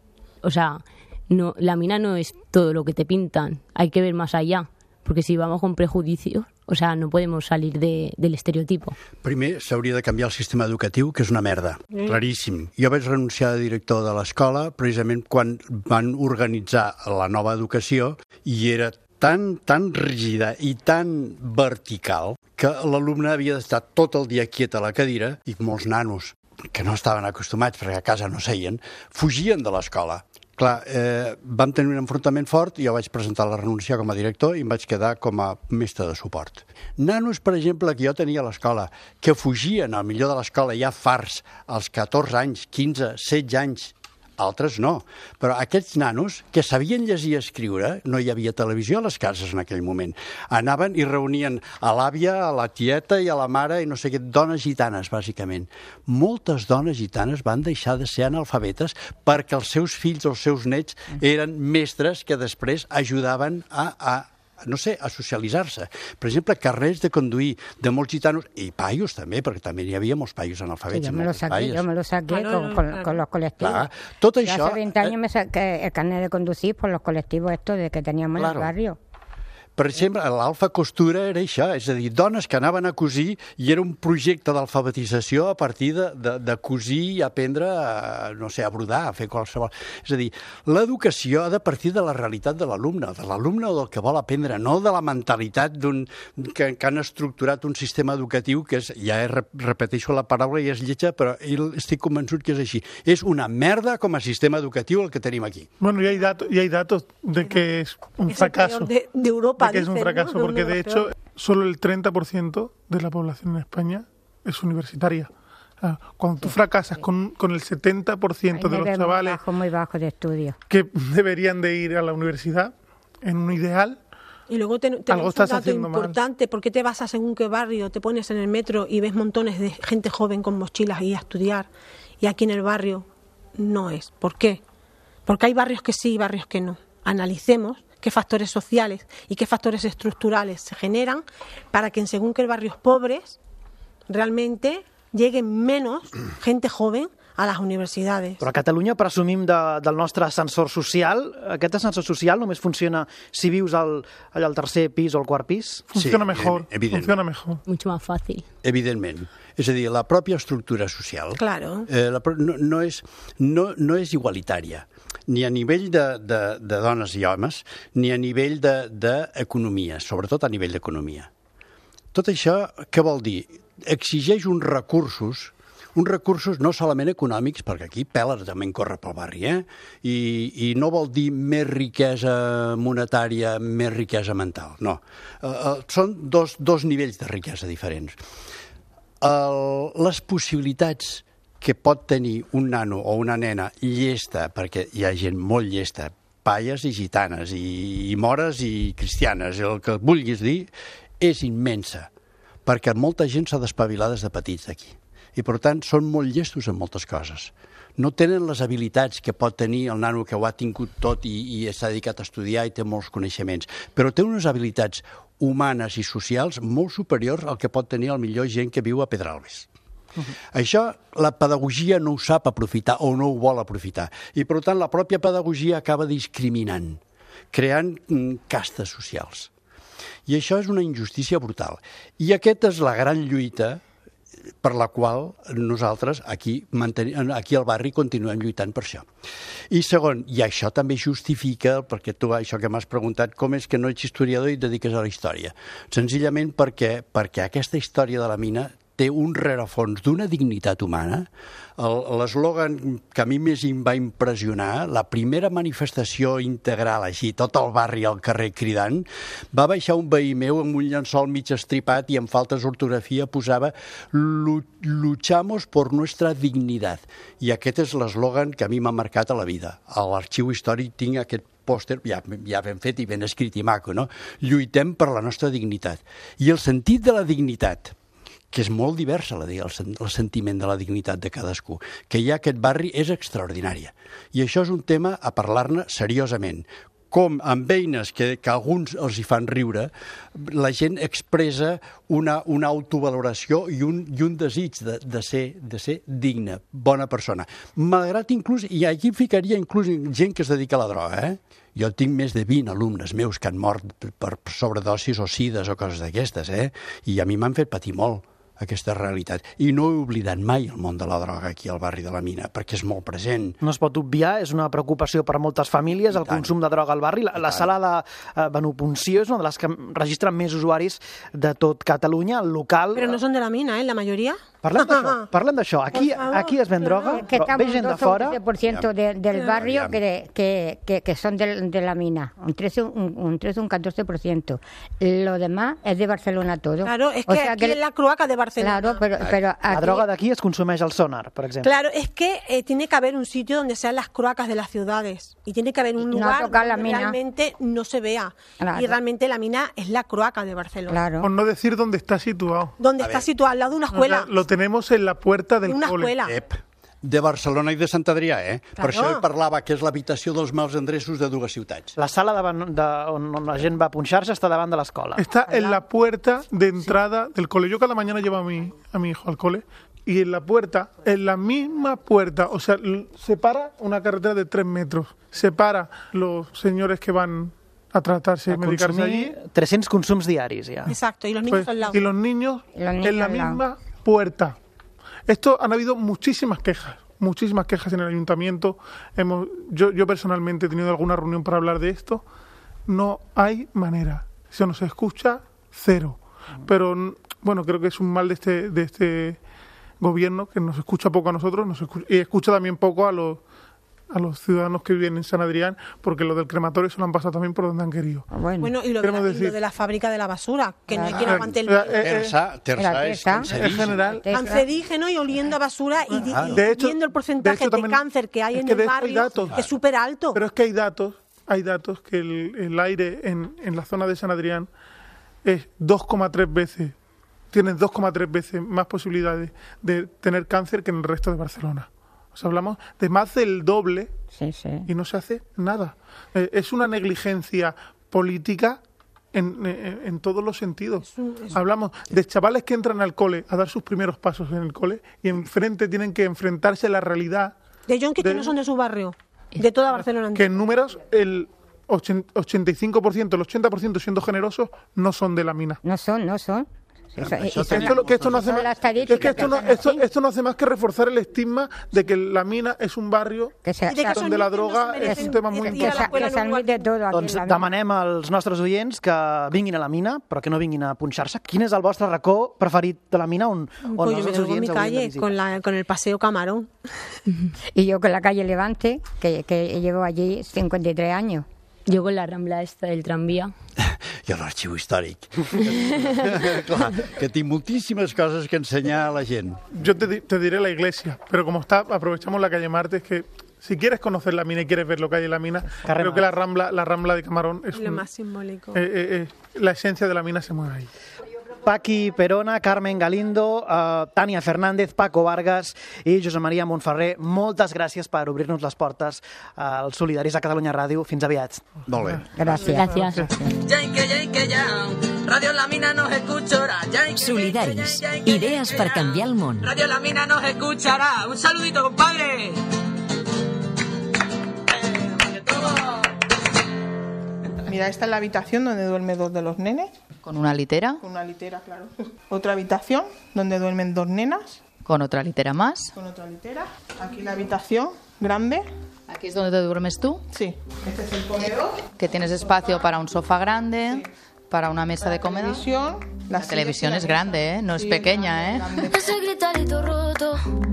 O sea, no, la mina no es todo lo que te pintan, hay que ver más allá. Perquè si vamos con prejuicios, o sea, no podemos salir de, del estereotipo. Primer, s'hauria de canviar el sistema educatiu, que és una merda, mm. claríssim. Jo vaig renunciar de director de l'escola precisament quan van organitzar la nova educació i era tan, tan rígida i tan vertical que l'alumne havia d'estar tot el dia quiet a la cadira i molts nanos, que no estaven acostumats perquè a casa no seien, fugien de l'escola. Clar, eh, vam tenir un enfrontament fort i jo vaig presentar la renúncia com a director i em vaig quedar com a mestre de suport. Nanos, per exemple, que jo tenia a l'escola, que fugien al millor de l'escola ja farts als catorze anys, quinze, setze anys, altres no. Però aquests nanos que sabien llegir i escriure, no hi havia televisió a les cases en aquell moment, anaven i reunien a l'àvia, a la tieta i a la mare i no sé què, dones gitanes, bàsicament. Moltes dones gitanes van deixar de ser analfabetes perquè els seus fills o els seus nets eren mestres que després ajudaven a, a no sé, a socialitzar-se. Per exemple, carnets de conduir de molts gitanos, i paios també, perquè també hi havia molts paios analfabets. Sí, yo, me lo saqué, yo me lo saqué con, con, con los colectivos. Clar, tot yo això... hace veinte años me saqué el carnet de conducir por los colectivos estos de que teníamos claro. en el barrio. Per exemple, l'alfa costura era això, és a dir, dones que anaven a cosir i era un projecte d'alfabetització a partir de, de, de cosir i aprendre, a, no sé, a brodar, a fer qualsevol... És a dir, l'educació ha de partir de la realitat de l'alumne, de l'alumne o del que vol aprendre, no de la mentalitat d'un que, que han estructurat un sistema educatiu que és, ja repeteixo la paraula i és lletja, però estic convençut que és així. És una merda com a sistema educatiu el que tenim aquí. Bueno, y hay datos, y hay datos de que es un es fracaso. De, de Europa. Que es un fracaso, porque de hecho solo el treinta por ciento de la población en España es universitaria. Cuando tú fracasas con, con el setenta por ciento de los chavales bajo, muy bajo de estudio, que deberían de ir a la universidad, en un ideal, y luego te, te algo estás un dato haciendo importante, mal. ¿Por qué te vas a según qué barrio, te pones en el metro y ves montones de gente joven con mochilas y a estudiar, y aquí en el barrio no es? ¿Por qué? Porque hay barrios que sí y barrios que no. Analicemos qué factores sociales y qué factores estructurales se generan para que en según qué barrios pobres realmente lleguen menos gente joven a les universitats. Però a Catalunya presumim de, del nostre ascensor social. Aquest ascensor social només funciona si vius al, allà al tercer pis o al quart pis? Funciona sí, mejor, funciona mejor. Mucho más fácil. Evidentment. És a dir, la pròpia estructura social claro. eh, la, no, no, és, no, no és igualitària, ni a nivell de, de, de dones i homes, ni a nivell d'economia, de, sobretot a nivell d'economia. Tot això, què vol dir? Exigeix uns recursos, uns recursos no solament econòmics, perquè aquí peles també en corre pel barri, eh? I, i no vol dir més riquesa monetària, més riquesa mental, no. Uh, uh, són dos, dos nivells de riquesa diferents. El, les possibilitats que pot tenir un nano o una nena llesta, perquè hi ha gent molt llesta, paies i gitanes, i, i mores i cristianes, el que vulguis dir, és immensa, perquè molta gent s'ha d'espavilar des de petits d'aquí. I, per tant, són molt llestos en moltes coses. No tenen les habilitats que pot tenir el nano que ho ha tingut tot i, i s'ha dedicat a estudiar i té molts coneixements, però té unes habilitats humanes i socials molt superiors al que pot tenir el millor gent que viu a Pedralbes. Uh -huh. Això la pedagogia no ho sap aprofitar o no ho vol aprofitar. I, per tant, la pròpia pedagogia acaba discriminant, creant castes socials. I això és una injustícia brutal. I aquesta és la gran lluita per la qual nosaltres aquí, aquí al barri continuem lluitant per això. I segon, i això també justifica, perquè tu això que m'has preguntat, com és que no ets historiador i et dediques a la història. Senzillament perquè, perquè aquesta història de la mina té un rerefons d'una dignitat humana. L'eslògan que a mi més em va impressionar, la primera manifestació integral, així, tot el barri al carrer cridant, va baixar un veí meu amb un llençol mig estripat i amb faltes d'ortografia posava «Luchamos por nuestra dignidad». I aquest és l'eslògan que a mi m'ha marcat a la vida. A l'arxiu històric tinc aquest pòster, ja, ja ben fet i ben escrit i maco, no? Lluitem per la nostra dignitat. I el sentit de la dignitat, que és molt diversa, la, el, el sentiment de la dignitat de cadascú, que hi ha aquest barri és extraordinària. I això és un tema a parlar-ne seriosament. Com amb eines que, que alguns els hi fan riure, la gent expressa una, una autovaloració i un, i un desig de, de, ser, de ser digna, bona persona. Malgrat inclús, i aquí ficaria inclús gent que es dedica a la droga, eh? Jo tinc més de vint alumnes meus que han mort per sobredosis o sides o coses d'aquestes, eh? I a mi m'han fet patir molt aquesta realitat. I no he oblidat mai el món de la droga aquí al barri de la Mina, perquè és molt present. No es pot obviar, és una preocupació per a moltes famílies, el consum de droga al barri. La, la sala de uh, Benupunció és una de les que registren més usuaris de tot Catalunya, el local... Però no són de la Mina, ¿eh? La mayoría. Parlem d'això, parlem d'això. Aquí, aquí es ven droga, que però ve gent de fora... Un por ciento de, del barrio que, que, que, que son de, de la Mina, un trece, un, un trece, un catorce por ciento. Lo demás es de Barcelona todo. Claro, es que o sea aquí que... es la cloaca de Barcelona. Claro, pero, pero aquí... La droga d'aquí es consumeix al Sonar, per exemple. Claro, es que eh, tiene que haber un sitio donde sean las cloacas de las ciudades y tiene que haber un lugar no donde la mina. realmente no se vea. Claro. Y realmente la mina es la cloaca de Barcelona. Claro. Por no decir dónde está situado. Donde está situado, al lado de una escuela. O sea, lo tenemos en la puerta del una cole. Escuela. Ep. De Barcelona i de Sant Adrià, eh? Claro. Per això ell parlava que és l'habitació dels mals endreços de dues ciutats. La sala de, de, on la gent va a punxar-se està davant de l'escola. Está en la puerta de entrada sí. del cole. Yo cada mañana llevo a mi, a mi hijo al cole y en la puerta, en la misma puerta, o sea, separa una carretera de tres metros, separa los señores que van a tratarse, a medicarse allí. trescientos consums diaris, ya. Exacto, y los niños pues, al lado. Y los niños, y los niños en la misma puerta. Esto han habido muchísimas quejas, muchísimas quejas en el ayuntamiento. Hemos, yo, yo personalmente he tenido alguna reunión para hablar de esto. No hay manera. Se nos escucha cero. Pero bueno, creo que es un mal de este, de este gobierno que nos escucha poco a nosotros nos escucha, y escucha también poco a los a los ciudadanos que viven en San Adrián, porque lo del crematorio se lo han pasado también por donde han querido. Bueno, bueno y, lo de la, y lo de la fábrica de la basura, que claro. no hay quien aguante el... Eh, eh, terza, terza es en general. Cancerígeno y oliendo a basura y, claro. y, de hecho, viendo el porcentaje de, hecho, de cáncer que hay es en que el barrio, datos, que es súper alto. Pero es que hay datos, hay datos que el, el aire en, en la zona de San Adrián es dos coma tres veces, tienen dos coma tres veces más posibilidades de tener cáncer que en el resto de Barcelona. O sea, hablamos de más del doble sí, sí. y no se hace nada. Eh, es una negligencia política en, en, en todos los sentidos. Es un, es un... Hablamos de chavales que entran al cole a dar sus primeros pasos en el cole y enfrente tienen que enfrentarse a la realidad. De yonkis que no son de su barrio, de toda Barcelona. Que en números el ochenta y cinco por ciento, el ochenta por ciento siendo generosos, no son de la Mina. No son, no son. Eso, eso esto, esto, que esto no hace más, es que esto no, esto, esto no hace más que reforzar el estigma de que la Mina es un barrio que se, de que donde la droga no és un tema molt important. Que s'han de tot. Doncs demanem als nostres oients que vinguin a la Mina, però que no vinguin a punxar-se. Quin és el vostre racó preferit de la Mina on, on pues els yo oients mi calle, con, la, con el paseo Camarón. Y yo con la calle Levante, que, que llevo allí cincuenta y tres años. Yo con la rambla esta del tranvía. I a l'arxiu històric. Clar, que tinc moltíssimes coses que ensenyar a la gent. Yo te, te diré la iglesia, pero como está, aprovechamos la calle Martes, que si quieres conocer la mina y quieres ver lo que hay en la mina, Carrema. Creo que la rambla, la rambla de Camarón es lo un, más simbólico. Eh, eh, eh, la esencia de la mina se mueve ahí. Paqui Perona, Carmen Galindo, uh, Tània Fernández, Paco Vargas i Josep Maria Montferrer, moltes gràcies per obrir-nos les portes als Solidaris de Catalunya Ràdio. Fins aviat. Molt bé. Gràcies. Gràcies. Radio La Mina nos escuchará. Solidaris, idees per canviar el món. Radio La Mina nos escuchará. Un saludito, compadre. Mira, esta es la habitación donde duermen dos de los nenes. ¿Con una litera? Con una litera, claro. Otra habitación donde duermen dos nenas. ¿Con otra litera más? Con otra litera. Aquí la habitación grande. ¿Aquí es donde te duermes tú? Sí. Este es el comedor. Que tienes espacio para un sofá grande, sí. Para una mesa de comedor. Televisión, la televisión es grande, ¿eh? No es pequeña, ¿eh? Ese gritarito roto,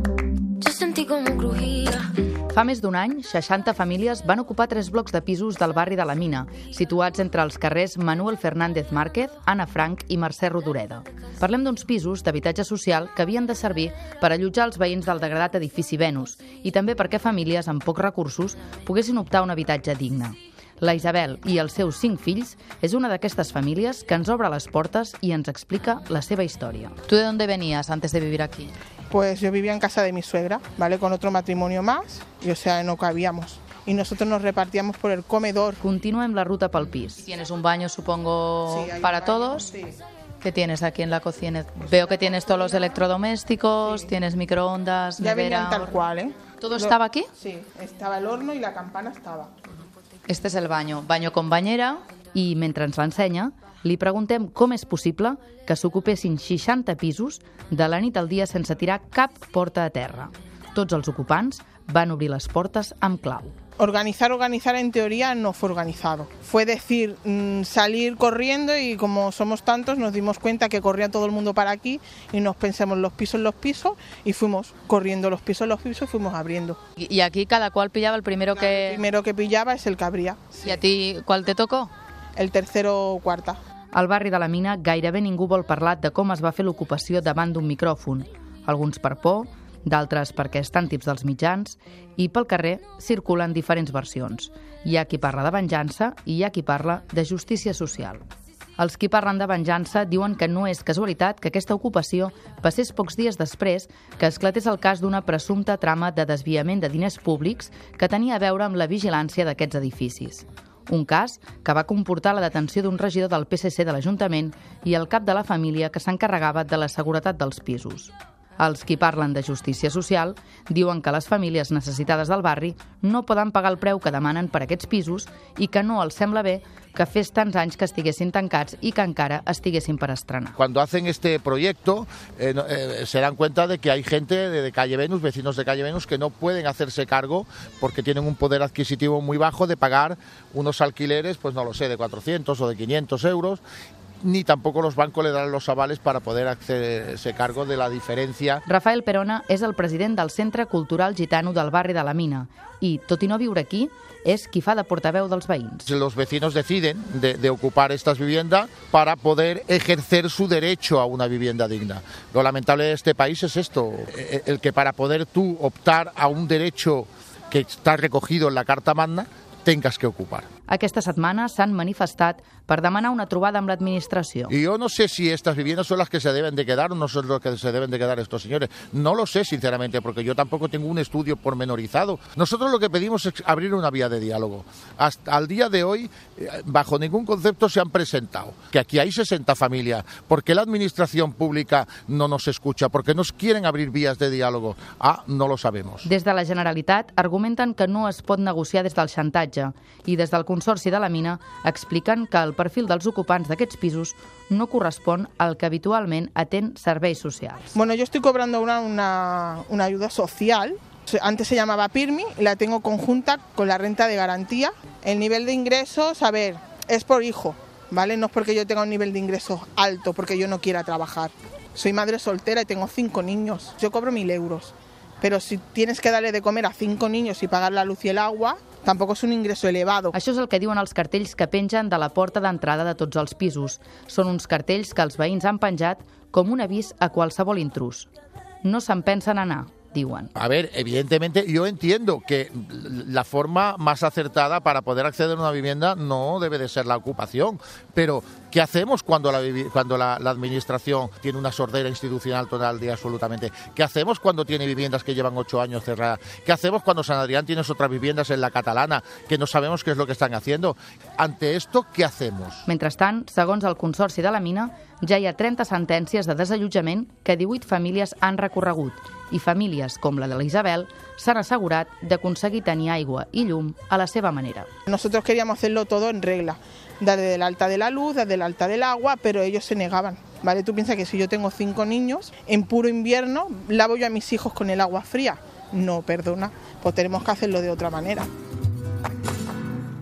yo sentí como crujía. Fa més d'un any, seixanta famílies van ocupar tres blocs de pisos del barri de la Mina, situats entre els carrers Manuel Fernández Márquez, Anna Frank i Mercè Rodoreda. Parlem d'uns pisos d'habitatge social que havien de servir per allotjar els veïns del degradat edifici Venus i també perquè famílies amb pocs recursos poguessin optar a un habitatge digne. La Isabel i els seus cinc fills és una d'aquestes famílies que ens obre les portes i ens explica la seva història. ¿Tú de dónde venías antes de vivir aquí? Pues yo vivía en casa de mi suegra, ¿vale? Con otro matrimonio más, y o sea, no cabíamos. Y nosotros nos repartíamos por el comedor. Continuem la ruta pel pis. ¿Tienes un baño, supongo, Sí, hay para un baño, todos? sí. ¿Qué tienes aquí en la cocina? Veo que tienes todos los electrodomésticos, sí. Tienes microondas, Ya nevera... venían tal cual, ¿eh? ¿Todo Lo- estaba aquí? Sí, estaba el horno y la campana estaba. Este es el baño. Baño con Banyera. I mentre ens l'ensenya, li preguntem com és possible que s'ocupessin seixanta pisos de la nit al dia sense tirar cap porta a terra. Tots els ocupants van obrir les portes amb clau. Organizar, organizar en teoría no fue organizado. Fue decir, mmm, salir corriendo y como somos tantos nos dimos cuenta que corría todo el mundo para aquí y nos pensamos los pisos, los pisos y fuimos corriendo los pisos, los pisos y fuimos abriendo. Y aquí cada cual pillaba el primero que... El primero que pillaba es el que abría. ¿Y a ti cuál te tocó? El tercero o cuarta. Al barri de la Mina gairebé ningú vol parlar de com es va fer l'ocupació davant d'un micròfon. Alguns per por, d'altres perquè estan tips dels mitjans, i pel carrer circulen diferents versions. Hi ha qui parla de venjança i hi ha qui parla de justícia social. Els qui parlen de venjança diuen que no és casualitat que aquesta ocupació passés pocs dies després que esclatés el cas d'una presumpta trama de desviament de diners públics que tenia a veure amb la vigilància d'aquests edificis. Un cas que va comportar la detenció d'un regidor del P S C de l'Ajuntament i el cap de la família que s'encarregava de la seguretat dels pisos. Els qui parlen de justícia social diuen que les famílies necessitades del barri no poden pagar el preu que demanen per aquests pisos i que no els sembla bé que fes tants anys que estiguessin tancats i que encara estiguessin per estrenar. Cuando hacen este proyecto eh, eh, se dan cuenta de que hay gente de, de Calle Venus, vecinos de Calle Venus, que no pueden hacerse cargo porque tienen un poder adquisitivo muy bajo de pagar unos alquileres, pues no lo sé, de cuatrocientos o de quinientos euros, ni tampoco los bancos le dan los avales para poder hacerse cargo de la diferencia. Rafael Perona és el president del Centre Cultural Gitano del barri de la Mina i, tot i no viure aquí, és qui fa de portaveu dels veïns. Los vecinos deciden de, de ocupar estas viviendas para poder ejercer su derecho a una vivienda digna. Lo lamentable de este país es esto, el que para poder tú optar a un derecho que está recogido en la Carta Magna, tengas que ocupar. Aquesta setmana s'han manifestat per demanar una trobada amb l'administració. Y yo no sé si estas viviendas son las que se deben de quedar o no son las que se deben de quedar estos señores. No lo sé, sinceramente, porque yo tampoco tengo un estudio pormenorizado. Nosotros lo que pedimos es abrir una vía de diálogo. Hasta al día de hoy, bajo ningún concepto se han presentado. Que aquí hay sesenta familias. ¿Por qué la administración pública no nos escucha? ¿Por qué nos quieren abrir vías de diálogo? Ah, no lo sabemos. Des de la Generalitat argumenten que no es pot negociar des del xantatge i des del Consorci de la Mina expliquen que el perfil dels ocupants d'aquests pisos no correspon al que habitualment atén serveis socials. Bueno, yo estoy cobrando una, una, una ayuda social. Antes se llamaba PIRMI y la tengo conjunta con la renta de garantía. El nivel de ingresos, a ver, es por hijo, ¿vale? No es porque yo tenga un nivel de ingresos alto, porque yo no quiera trabajar. Soy madre soltera y tengo cinco niños. Yo cobro mil euros. Pero si tienes que darle de comer a cinco niños y pagar la luz y el agua, tampoc és un ingreso elevado. Això és el que diuen els cartells que pengen de la porta d'entrada de tots els pisos. Són uns cartells que els veïns han penjat com un avís a qualsevol intrus. No se'n pensen anar, diuen. A ver, evidentemente yo entiendo que la forma más acertada para poder acceder a una vivienda no debe de ser la ocupación, pero ¿qué hacemos cuando la, cuando la, la administración tiene una sordera institucional total de absolutamente? ¿Qué hacemos cuando tiene viviendas que llevan ocho años cerradas? ¿Qué hacemos cuando San Adrián tiene otras viviendas en la Catalana que no sabemos qué es lo que están haciendo? Ante esto, ¿qué hacemos? Mentrestant, segons el Consorci de la Mina, ja hi ha trenta sentències de desallotjament que divuit famílies han recorregut i famílies com la de la Isabel s'han assegurat d'aconseguir tenir aigua i llum a la seva manera. Nosotros queríamos hacerlo todo en regla, desde el alta de la luz, desde el alta del agua, pero ellos se negaban. ¿Vale? Tú piensas que si yo tengo cinco niños, en puro invierno, lavo yo a mis hijos con el agua fría. No, perdona, pues tenemos que hacerlo de otra manera.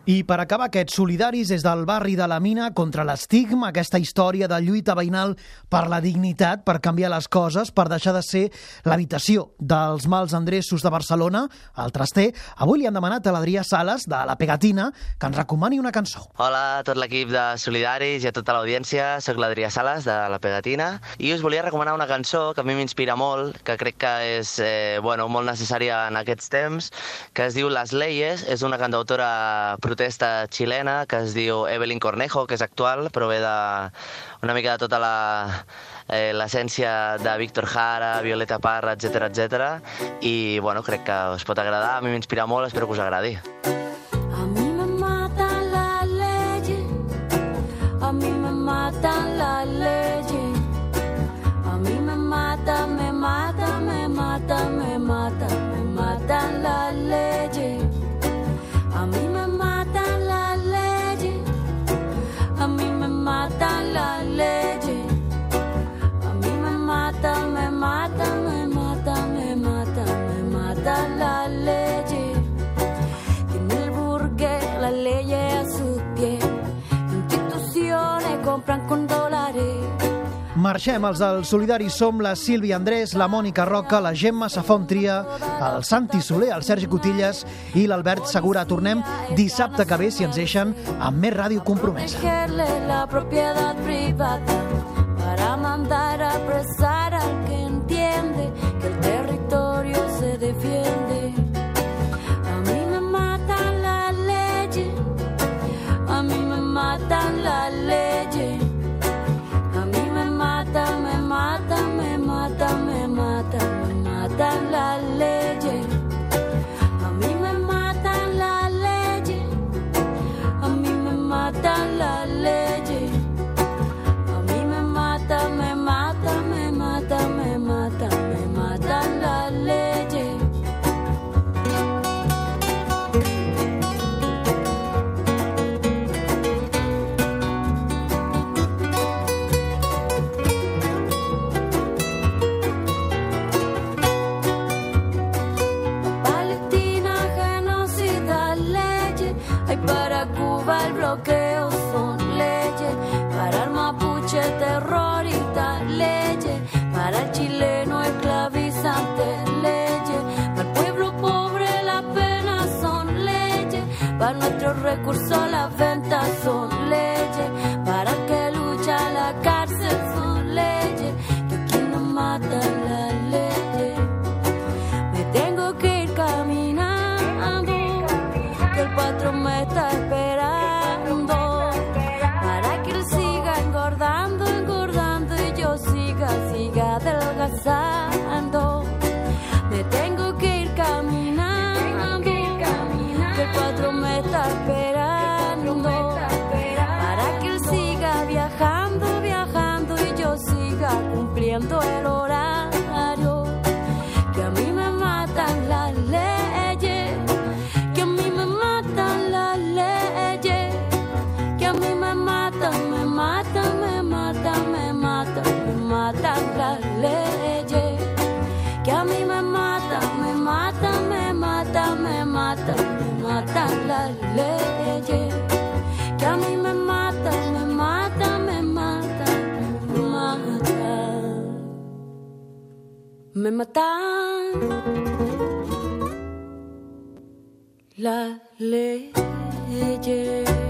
I per acabar aquests solidaris des del barri de la Mina contra l'estigma, aquesta història de lluita veïnal per la dignitat, per canviar les coses, per deixar de ser l'habitació dels mals endreços de Barcelona, el traster, avui li han demanat a l'Adrià Sales, de La Pegatina, que ens recomani una cançó. Hola a tot l'equip de Solidaris i a tota l'audiència, soc l'Adrià Sales, de La Pegatina, i us volia recomanar una cançó que a mi m'inspira molt, que crec que és eh, bueno, molt necessària en aquests temps, que es diu Las Leyes, és una cantautora protesta xilena que es diu Evelyn Cornejo, que és actual, prové de una mica de tota la eh, l'essència de Víctor Jara, Violeta Parra, etcètera, etcètera, i bueno, crec que us pot agradar, a mi m'inspira molt, espero que us agradi. A mí me matan las leyes, a mí me matan las leyes, a mí me matan, me matan, me matan, me matan, me matan las leyes. A mí me matan las leyes, a mí me matan las leyes, a mí me matan, me matan, me matan, me matan, me matan las leyes. Tiene el burgués las leyes a sus pies, instituciones compran con dólares. Marxem, els dels solidaris som la Sílvia Andrés, la Mònica Roca, la Gemma Safontria, el Santi Soler, el Sergi Cotillas i l'Albert Segura. Tornem dissabte que ve, si ens deixen, amb més Ràdio Compromesa. La propiedad privada para mandar a apresar al que entiende que el territorio se defiende. A mí me matan las leyes, a mí me matan las leyes. Me matan, me matan, me matan, me matan las leyes. A mí me matan las leyes, a mí me matan las leyes. A mí me matan, me matan, me matan, me matan, me matan las leyes. El bloqueo son leyes, para el mapuche terrorista leyes, para el chileno esclavizante leyes, para el pueblo pobre las penas son leyes, para nuestros recursos las ventas son leyes, para el que lucha la cárcel son leyes, que aquí nos matan las leyes. Me tengo que ir caminando, que el patrón me está esperando. Engordando, engordando y yo siga, siga adelgazando. Me tengo que ir caminando, que, caminando, que el patrón me está esperando, me está esperando para que él siga viajando, viajando y yo siga cumpliendo el horario. Que a mí me matan las leyes, que a mí me matan las leyes, que a mí me matan, me matan, me matan, me matan, me matan las leyes. Que a mí me matan, me matan, me matan, me matan, me matan las leyes. Que a mí me matan, me matan, me matan, me matan. Me matan las leyes.